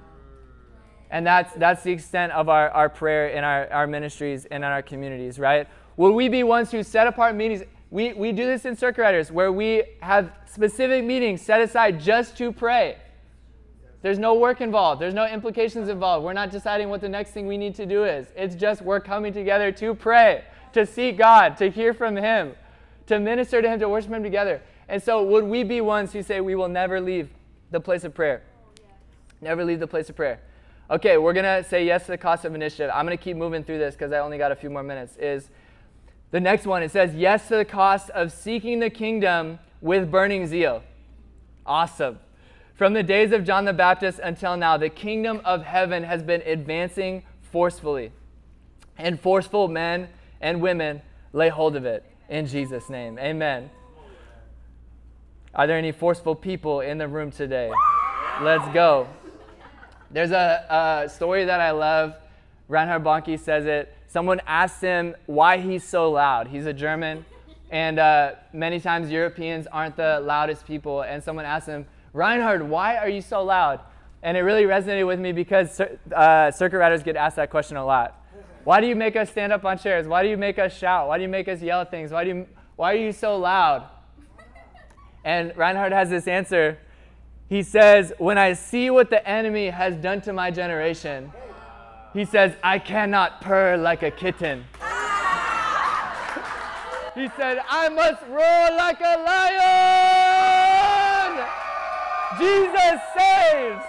And that's the extent of our prayer in our ministries and in our communities, right? Will we be ones who set apart meetings? We do this in Circuit Riders, where we have specific meetings set aside just to pray. There's no work involved. There's no implications involved. We're not deciding what the next thing we need to do is. It's just we're coming together to pray, to seek God, to hear from Him, to minister to Him, to worship Him together. And so would we be ones who say we will never leave the place of prayer? Never leave the place of prayer. Okay, we're going to say yes to the cost of initiative. I'm going to keep moving through this because I only got a few more minutes. Is the next one. It says yes to the cost of seeking the kingdom with burning zeal. Awesome. From the days of John the Baptist until now, the kingdom of heaven has been advancing forcefully. And forceful men and women lay hold of it. In Jesus' name, amen. Are there any forceful people in the room today? Let's go. There's a story that I love. Reinhard Bonnke says it. Someone asked him why he's so loud. He's a German, and many times Europeans aren't the loudest people. And someone asked him, Reinhard, why are you so loud? And it really resonated with me because circuit riders get asked that question a lot. Why do you make us stand up on chairs? Why do you make us shout? Why do you make us yell at things? Why are you so loud? And Reinhard has this answer. He says, when I see what the enemy has done to my generation, he says, I cannot purr like a kitten. He said, I must roar like a lion. Jesus saves.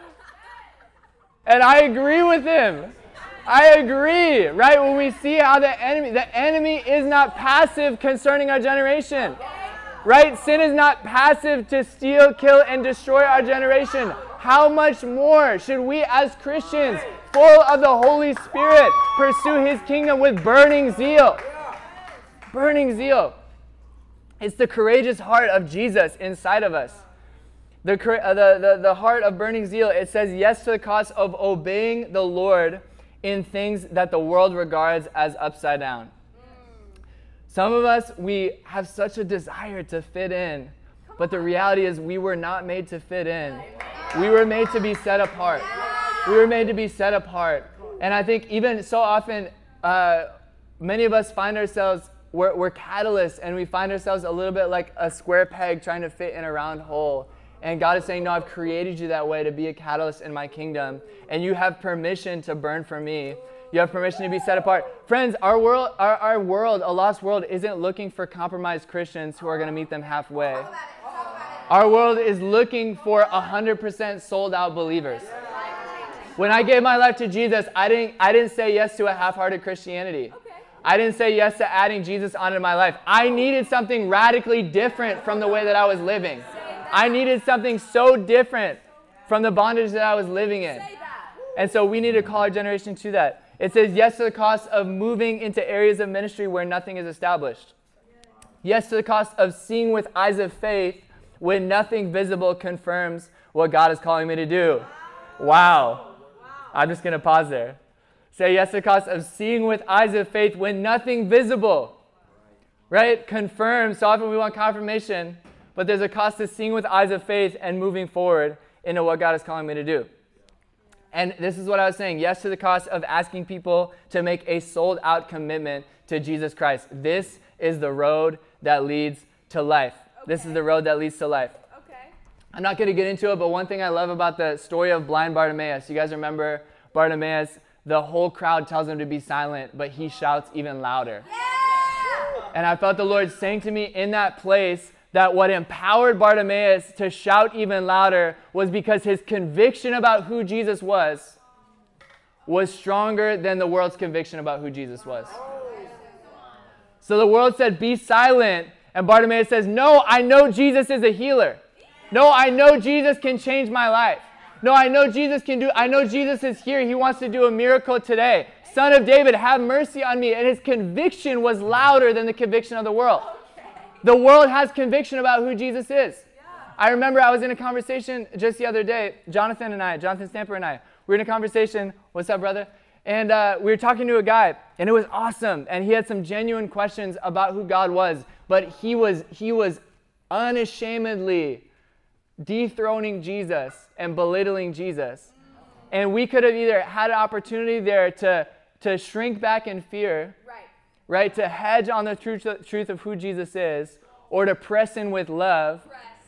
And I agree with him. I agree, right? When we see how the enemy is not passive concerning our generation, right? Sin is not passive to steal, kill, and destroy our generation. How much more should we as Christians, full of the Holy Spirit, pursue His kingdom with burning zeal? Burning zeal. It's the courageous heart of Jesus inside of us. The heart of burning zeal, it says yes to the cost of obeying the Lord in things that the world regards as upside down. Some of us, we have such a desire to fit in, but the reality is we were not made to fit in. We were made to be set apart. We were made to be set apart. And I think even so often, many of us find ourselves, we're catalysts, and we find ourselves a little bit like a square peg trying to fit in a round hole. And God is saying, no, I've created you that way to be a catalyst in my kingdom. And you have permission to burn for me. You have permission to be set apart. Friends, our world, a lost world, isn't looking for compromised Christians who are going to meet them halfway. Our world is looking for 100% sold out believers. When I gave my life to Jesus, I didn't say yes to a half-hearted Christianity. I didn't say yes to adding Jesus onto my life. I needed something radically different from the way that I was living. I needed something so different from the bondage that I was living in. And so we need to call our generation to that. It says yes to the cost of moving into areas of ministry where nothing is established. Yes to the cost of seeing with eyes of faith when nothing visible confirms what God is calling me to do. Wow. I'm just going to pause there. Say yes to the cost of seeing with eyes of faith when nothing visible, right, confirms. So often we want confirmation, but there's a cost to seeing with eyes of faith and moving forward into what God is calling me to do. And this is what I was saying. Yes to the cost of asking people to make a sold-out commitment to Jesus Christ. This is the road that leads to life. Okay. This is the road that leads to life. Okay. I'm not going to get into it, but one thing I love about the story of blind Bartimaeus, you guys remember Bartimaeus? The whole crowd tells him to be silent, but he shouts even louder. Yeah! And I felt the Lord saying to me in that place that what empowered Bartimaeus to shout even louder was because his conviction about who Jesus was stronger than the world's conviction about who Jesus was. So the world said, be silent. And Bartimaeus says, no, I know Jesus is a healer. No, I know Jesus can change my life. No, I know Jesus is here. He wants to do a miracle today. Son of David, have mercy on me. And his conviction was louder than the conviction of the world. The world has conviction about who Jesus is. I remember I was in a conversation just the other day, Jonathan Stamper and I, we were in a conversation. What's up, brother? And we were talking to a guy, and it was awesome. And he had some genuine questions about who God was, but he was unashamedly dethroning Jesus and belittling Jesus. And we could have either had an opportunity there to shrink back in fear, right, to hedge on the truth of who Jesus is, or to press in with love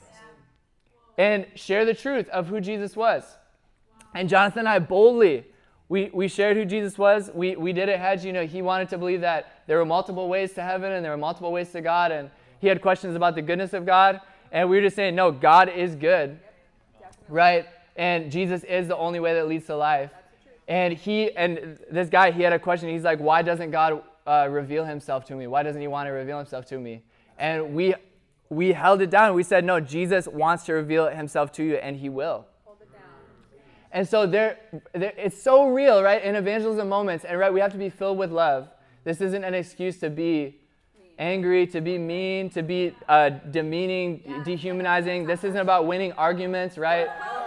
and share the truth of who Jesus was. And Jonathan and I boldly, we shared who Jesus was. We did it hedge. He wanted to believe that there were multiple ways to heaven and there were multiple ways to God, and he had questions about the goodness of God. And we were just saying, no, God is good, right? And Jesus is the only way that leads to life. And this guy, he had a question. He's like, why doesn't God reveal himself to me? Why doesn't he want to reveal himself to me? And we held it down. We said, no, Jesus wants to reveal himself to you, and he will. Hold it down. And so it's so real, right? In evangelism moments, and right, we have to be filled with love. This isn't an excuse to be angry, to be mean, to be demeaning, dehumanizing. This isn't about winning arguments, right?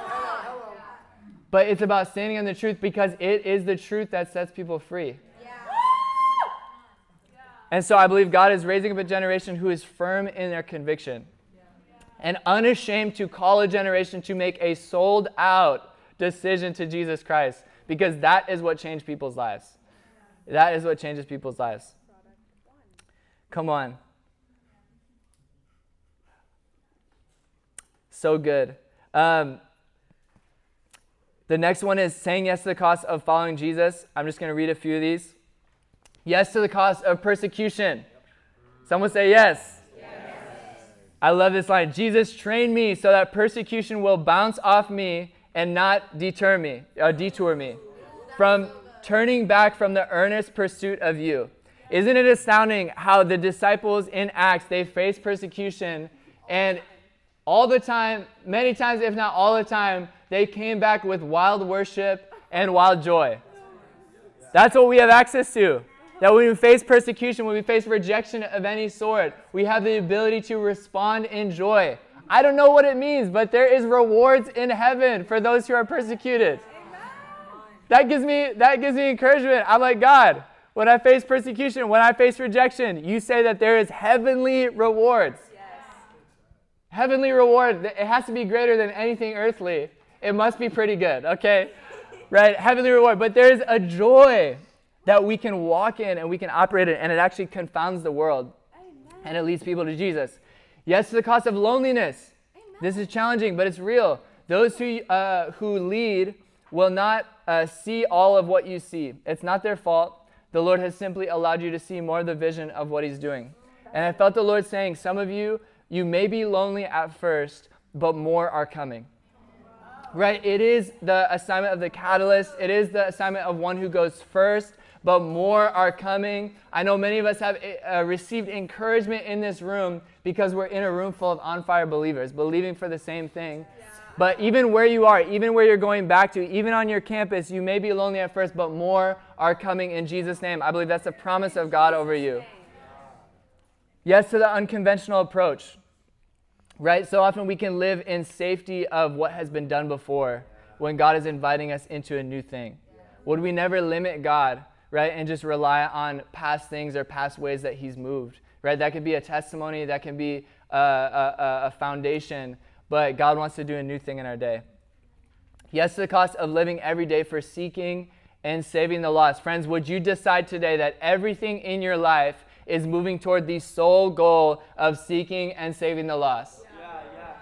But it's about standing on the truth because it is the truth that sets people free. And so I believe God is raising up a generation who is firm in their conviction and unashamed to call a generation to make a sold-out decision to Jesus Christ, because that is what changed people's lives. That is what changes people's lives. Come on. So good. The next one is saying yes to the cost of following Jesus. I'm just going to read a few of these. Yes to the cost of persecution. Someone say yes. Yes. I love this line. Jesus trained me so that persecution will bounce off me and not detour me from turning back from the earnest pursuit of you. Isn't it astounding how the disciples in Acts, they faced persecution, and all the time, many times, if not all the time, they came back with wild worship and wild joy. That's what we have access to. That when we face persecution, when we face rejection of any sort, we have the ability to respond in joy. I don't know what it means, but there is rewards in heaven for those who are persecuted. That gives me encouragement. I'm like, God, when I face persecution, when I face rejection, you say that there is heavenly rewards. Yes. Heavenly reward. It has to be greater than anything earthly. It must be pretty good, okay? Right? Heavenly reward. But there's a joy that we can walk in and we can operate in, and it actually confounds the world. Amen. And it leads people to Jesus. Yes, to the cost of loneliness. Amen. This is challenging, but it's real. Those who lead will not see all of what you see. It's not their fault. The Lord has simply allowed you to see more of the vision of what he's doing. And I felt the Lord saying, some of you may be lonely at first, but more are coming. Right? It is the assignment of the catalyst. It is the assignment of one who goes first. but more are coming. I know many of us have received encouragement in this room because we're in a room full of on-fire believers, believing for the same thing. Yeah. But even where you are, even where you're going back to, even on your campus, you may be lonely at first, but more are coming in Jesus' name. I believe that's a promise of God over you. Yes to the unconventional approach, right? So often we can live in safety of what has been done before when God is inviting us into a new thing. Would we never limit God, right, and just rely on past things or past ways that he's moved, right? That could be a testimony, that can be a foundation, but God wants to do a new thing in our day. Yes to the cost of living every day for seeking and saving the lost. Friends, would you decide today that everything in your life is moving toward the sole goal of seeking and saving the lost? Yeah.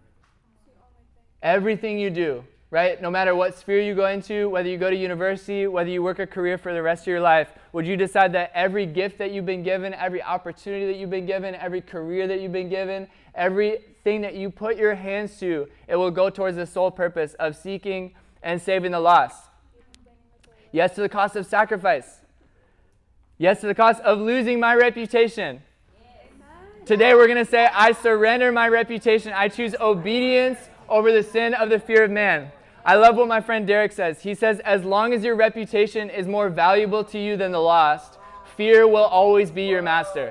Everything you do, right? No matter what sphere you go into, whether you go to university, whether you work a career for the rest of your life, would you decide that every gift that you've been given, every opportunity that you've been given, every career that you've been given, everything that you put your hands to, it will go towards the sole purpose of seeking and saving the lost? Yes to the cost of sacrifice. Yes to the cost of losing my reputation. Today we're going to say, I surrender my reputation. I choose obedience over the sin of the fear of man. I love what my friend Derek says. He says, as long as your reputation is more valuable to you than the lost, fear will always be your master.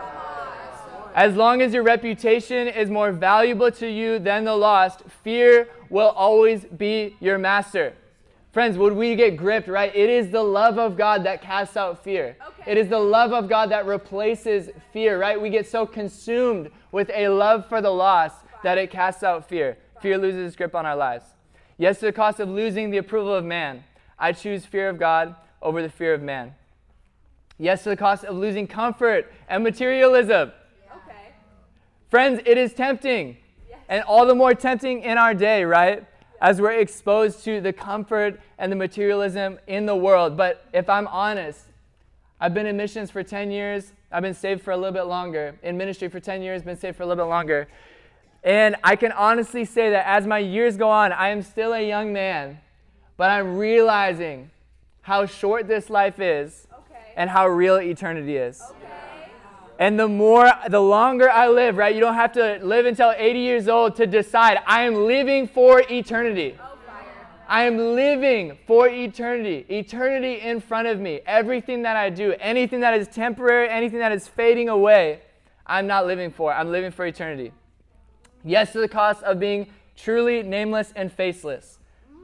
As long as your reputation is more valuable to you than the lost, fear will always be your master. Friends, would we get gripped, right? It is the love of God that casts out fear. Okay. It is the love of God that replaces fear, right? We get so consumed with a love for the lost that it casts out fear. Fear loses its grip on our lives. Yes to the cost of losing the approval of man. I choose fear of God over the fear of man. Yes to the cost of losing comfort and materialism. Okay. Friends, it is tempting. Yes. And all the more tempting in our day, right? As we're exposed to the comfort and the materialism in the world. But if I'm honest, I've been in missions for 10 years. I've been saved for a little bit longer. In ministry for 10 years, been saved for a little bit longer. And I can honestly say that as my years go on, I am still a young man, but I'm realizing how short this life is and how real eternity is. And the longer I live, right? You don't have to live until 80 years old to decide I am living for eternity. I am living for eternity. Eternity in front of me. Everything that I do, anything that is temporary, anything that is fading away, I'm not living for. I'm living for eternity. Yes to the cost of being truly nameless and faceless.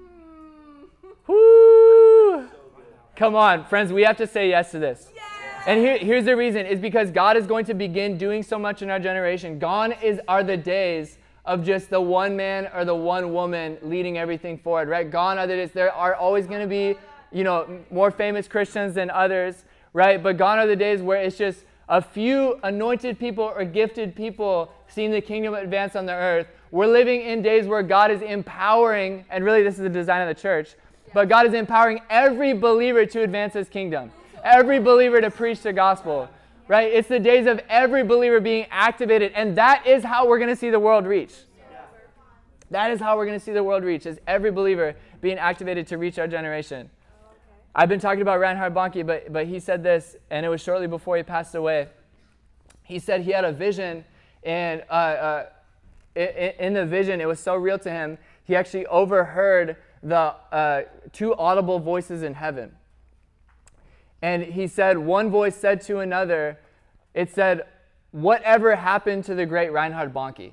Woo! Come on, friends, we have to say yes to this. And here's the reason, is because God is going to begin doing so much in our generation. Gone are the days of just the one man or the one woman leading everything forward, right? Gone are the days. There are always going to be, more famous Christians than others, right? But gone are the days where it's just a few anointed people or gifted people seeing the kingdom advance on the earth. We're living in days where God is empowering, and really this is the design of the church, but God is empowering every believer to advance his kingdom. Every believer to preach the gospel, right? It's the days of every believer being activated, and that is how we're going to see the world reach. That is how we're going to see the world reach, is every believer being activated to reach our generation. I've been talking about Reinhard Bonnke, but he said this, and it was shortly before he passed away. He said he had a vision, and in the vision, it was so real to him, he actually overheard the two audible voices in heaven. And he said, one voice said to another, it said, whatever happened to the great Reinhard Bonnke?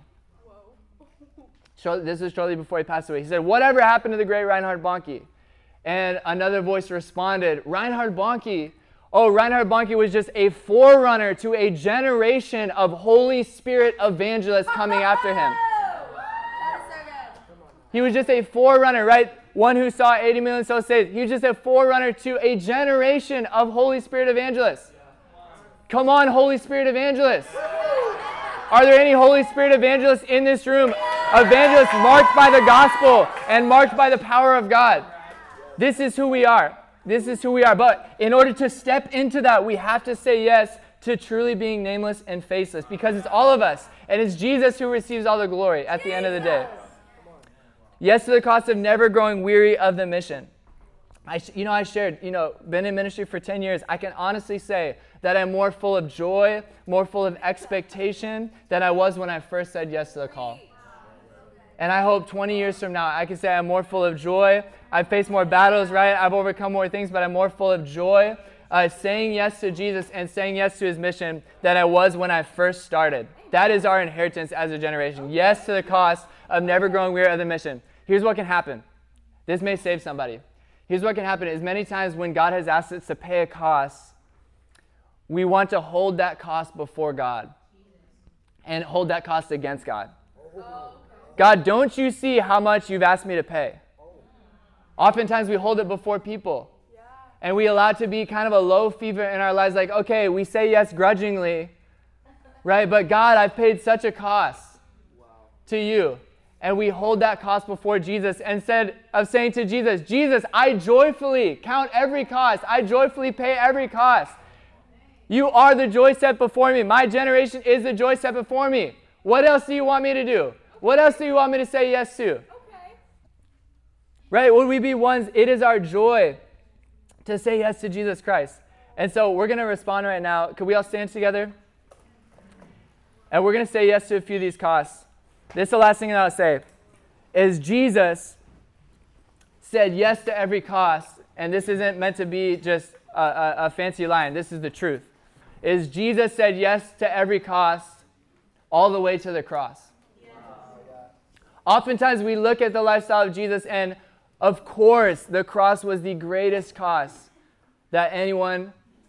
This was shortly before he passed away. He said, whatever happened to the great Reinhard Bonnke? And another voice responded, Reinhard Bonnke? Oh, Reinhard Bonnke was just a forerunner to a generation of Holy Spirit evangelists coming after him. He was just a forerunner, right? One who saw 80 million souls saved. He was just a forerunner to a generation of Holy Spirit evangelists. Come on, Holy Spirit evangelists. Are there any Holy Spirit evangelists in this room? Evangelists marked by the gospel and marked by the power of God. This is who we are. This is who we are. But in order to step into that, we have to say yes to truly being nameless and faceless, because it's all of us. And it's Jesus who receives all the glory at the end of the day. Yes to the cost of never growing weary of the mission. I shared, been in ministry for 10 years. I can honestly say that I'm more full of joy, more full of expectation than I was when I first said yes to the call. And I hope 20 years from now, I can say I'm more full of joy. I've faced more battles, right? I've overcome more things, but I'm more full of joy saying yes to Jesus and saying yes to his mission than I was when I first started. That is our inheritance as a generation. Yes to the cost of never growing weary of the mission. Here's what can happen. This may save somebody. Here's what can happen is many times when God has asked us to pay a cost, we want to hold that cost before God and hold that cost against God. God, don't you see how much you've asked me to pay? Oftentimes we hold it before people. And we allow it to be kind of a low fever in our lives, like, okay, we say yes grudgingly, right? But God, I've paid such a cost to you. And we hold that cost before Jesus instead of saying to Jesus, Jesus, I joyfully count every cost. I joyfully pay every cost. You are the joy set before me. My generation is the joy set before me. What else do you want me to do? What else do you want me to say yes to? Okay. Right? Would we be ones? It is our joy to say yes to Jesus Christ. And so we're going to respond right now. Could we all stand together? And we're going to say yes to a few of these costs. This is the last thing that I'll say, is Jesus said yes to every cost, and this isn't meant to be just a fancy line. This is the truth. Is Jesus said yes to every cost all the way to the cross. Yeah. Oftentimes we look at the lifestyle of Jesus, and of course the cross was the greatest cost that anyone,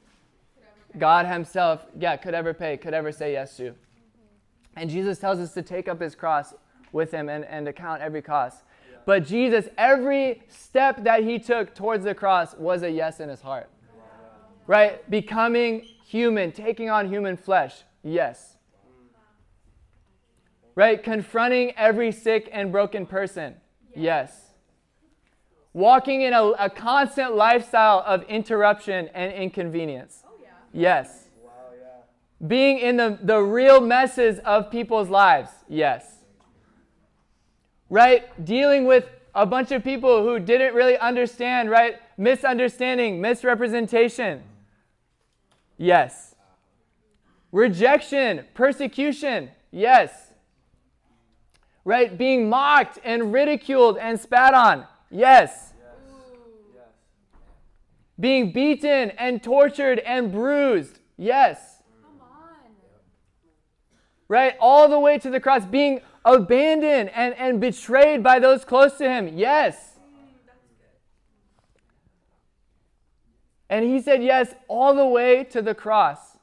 God himself, could ever pay, could ever say yes to. And Jesus tells us to take up his cross with him and to count every cost. Yeah. But Jesus, every step that he took towards the cross was a yes in his heart. Wow. Right? Becoming human, taking on human flesh, yes. Right? Confronting every sick and broken person, yes. Walking in a constant lifestyle of interruption and inconvenience, yes. Being in the real messes of people's lives, yes. Right? Dealing with a bunch of people who didn't really understand, right? Misunderstanding, misrepresentation, yes. Rejection, persecution, yes. Right? Being mocked and ridiculed and spat on, yes. Being beaten and tortured and bruised, yes. Right? All the way to the cross, being abandoned and betrayed by those close to him. Yes. And he said yes all the way to the cross.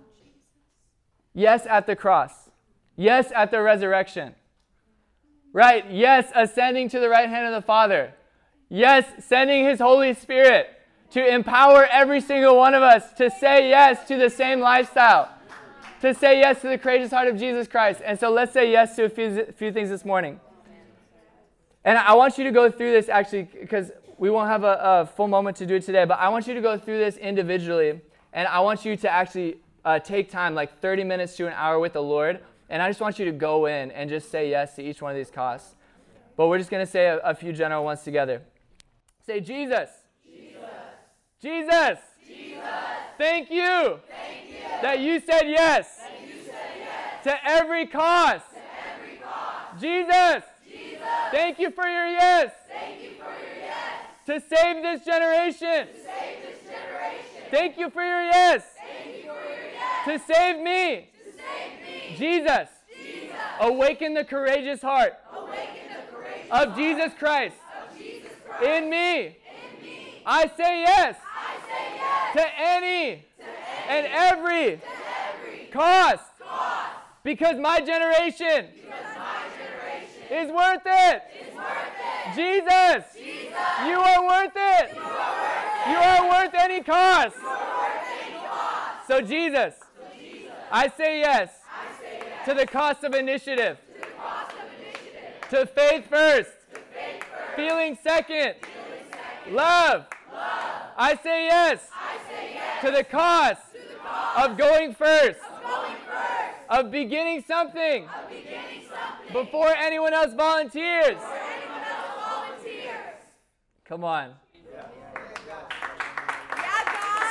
Yes at the cross. Yes at the resurrection. Right? Yes, ascending to the right hand of the Father. Yes, sending his Holy Spirit to empower every single one of us to say yes to the same lifestyle. To say yes to the courageous heart of Jesus Christ. And so let's say yes to a few things this morning. And I want you to go through this actually, because we won't have a full moment to do it today, but I want you to go through this individually. And I want you to actually take time, like 30 minutes to an hour with the Lord. And I just want you to go in and just say yes to each one of these costs. But we're just going to say a few general ones together. Say, Jesus. Jesus. Jesus. Jesus. Thank you. Thank you. That you said yes. To every cost. Jesus. Jesus. Thank you for your yes. Thank you for your yes. To save this generation. Thank you for your yes. Thank you for your yes. To save me. Jesus. Jesus. Awaken the courageous heart. Of Jesus Christ. In me. I say yes. To any and every cost. Because my generation is worth it. Jesus, you are worth it. You are worth any cost. So Jesus, I say yes to the cost of initiative. To faith first. Feeling second. Love. I say yes to the cost of going first. Of beginning something before anyone else volunteers. Come on.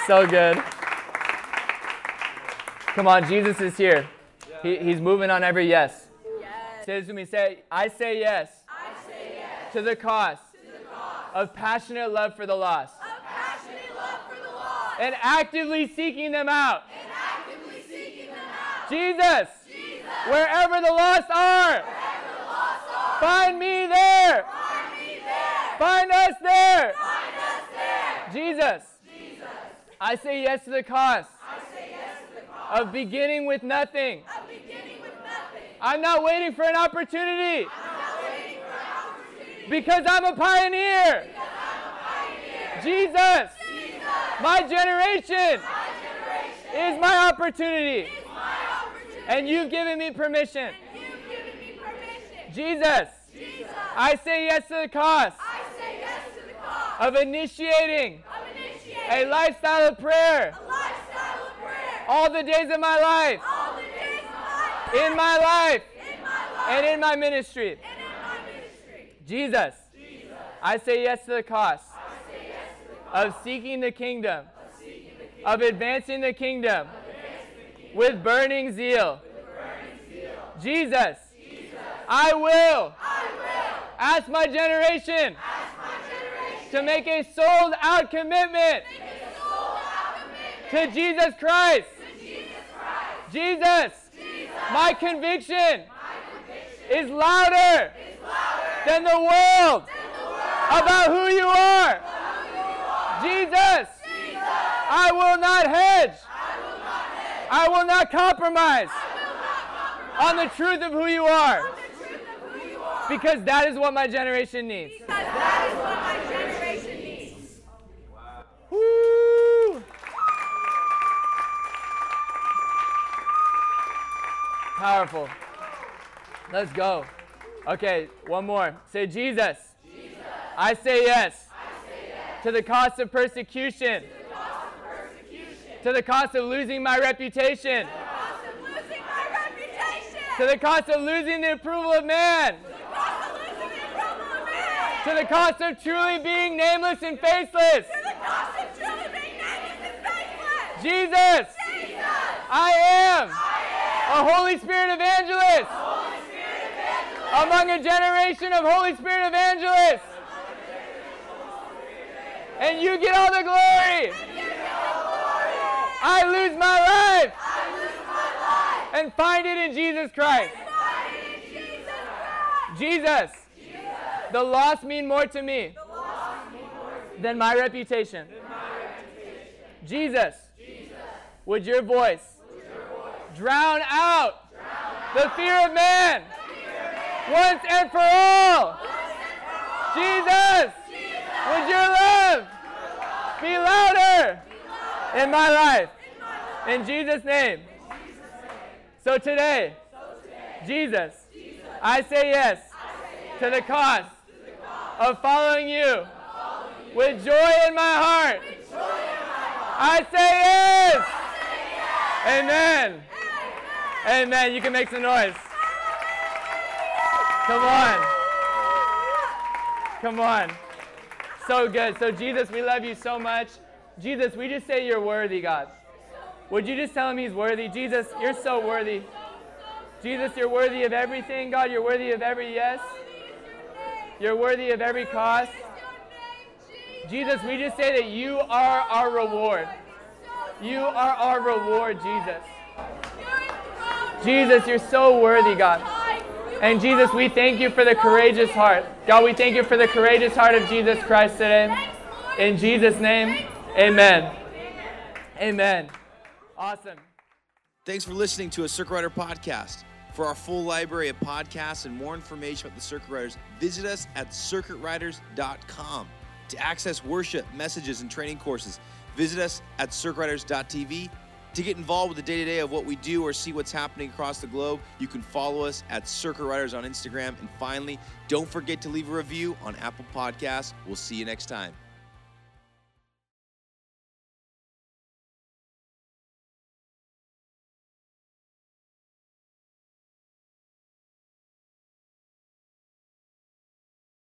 So good. Come on, Jesus is here. He's moving on every yes. Say this with me. Say, I say yes. To the cost. Of passionate love for the lost. And actively seeking them out. Jesus. Wherever the lost are. Find me there. Find us there. Jesus. I say yes to the cost. Of beginning with nothing. I'm not waiting for an opportunity. Because I'm a pioneer. Jesus. My generation is my opportunity. And you've given me permission. Jesus. I say yes to the cost. Of initiating a lifestyle of prayer. All the days of my life. In my life. And in my ministry. Jesus. I say yes to the cost. Of seeking the kingdom. Of advancing the kingdom. With burning zeal. Jesus. I will. Ask my generation. To make a sold out commitment. To Jesus Christ. Jesus. My conviction is louder than the world about who you are. Jesus. I will not hedge. I will not compromise on the truth of who you are. Because that is what my generation needs. Woo! Powerful. Let's go. Okay, one more. Say, Jesus. I say yes. To the cost of persecution. To the cost of losing my reputation. To the cost of losing the approval of man. To the cost of truly being nameless and faceless. Jesus. I am a Holy Spirit evangelist. Among a generation of Holy Spirit evangelists. And you get all the glory. I lose my life. And find it in Jesus Christ. Jesus. The lost mean more to me than my reputation. Jesus. Would your voice drown out the fear of man once and for all? Jesus. Would your love be louder in my life? In Jesus' name. So today, Jesus, I say yes to the cost of following you with joy in my heart. I say yes. Amen. Amen. You can make some noise. Come on. Come on. So good. So Jesus, we love you so much. Jesus, we just say you're worthy, God. Would you just tell him he's worthy? Jesus, you're so worthy. Jesus, you're worthy of everything. God, you're worthy of every yes. You're worthy of every cost. Jesus, we just say that you are our reward. You are our reward, Jesus. Jesus, you're so worthy, God. And Jesus, we thank you for the courageous heart. God, we thank you for the courageous heart of Jesus Christ today. In Jesus' name, amen. Amen. Awesome. Thanks for listening to a Circuit Rider podcast. For our full library of podcasts and more information about the Circuit Riders, visit us at circuitriders.com. To access worship, messages, and training courses, visit us at circuitriders.tv. To get involved with the day-to-day of what we do or see what's happening across the globe, you can follow us at Circuit Riders on Instagram. And finally, don't forget to leave a review on Apple Podcasts. We'll see you next time.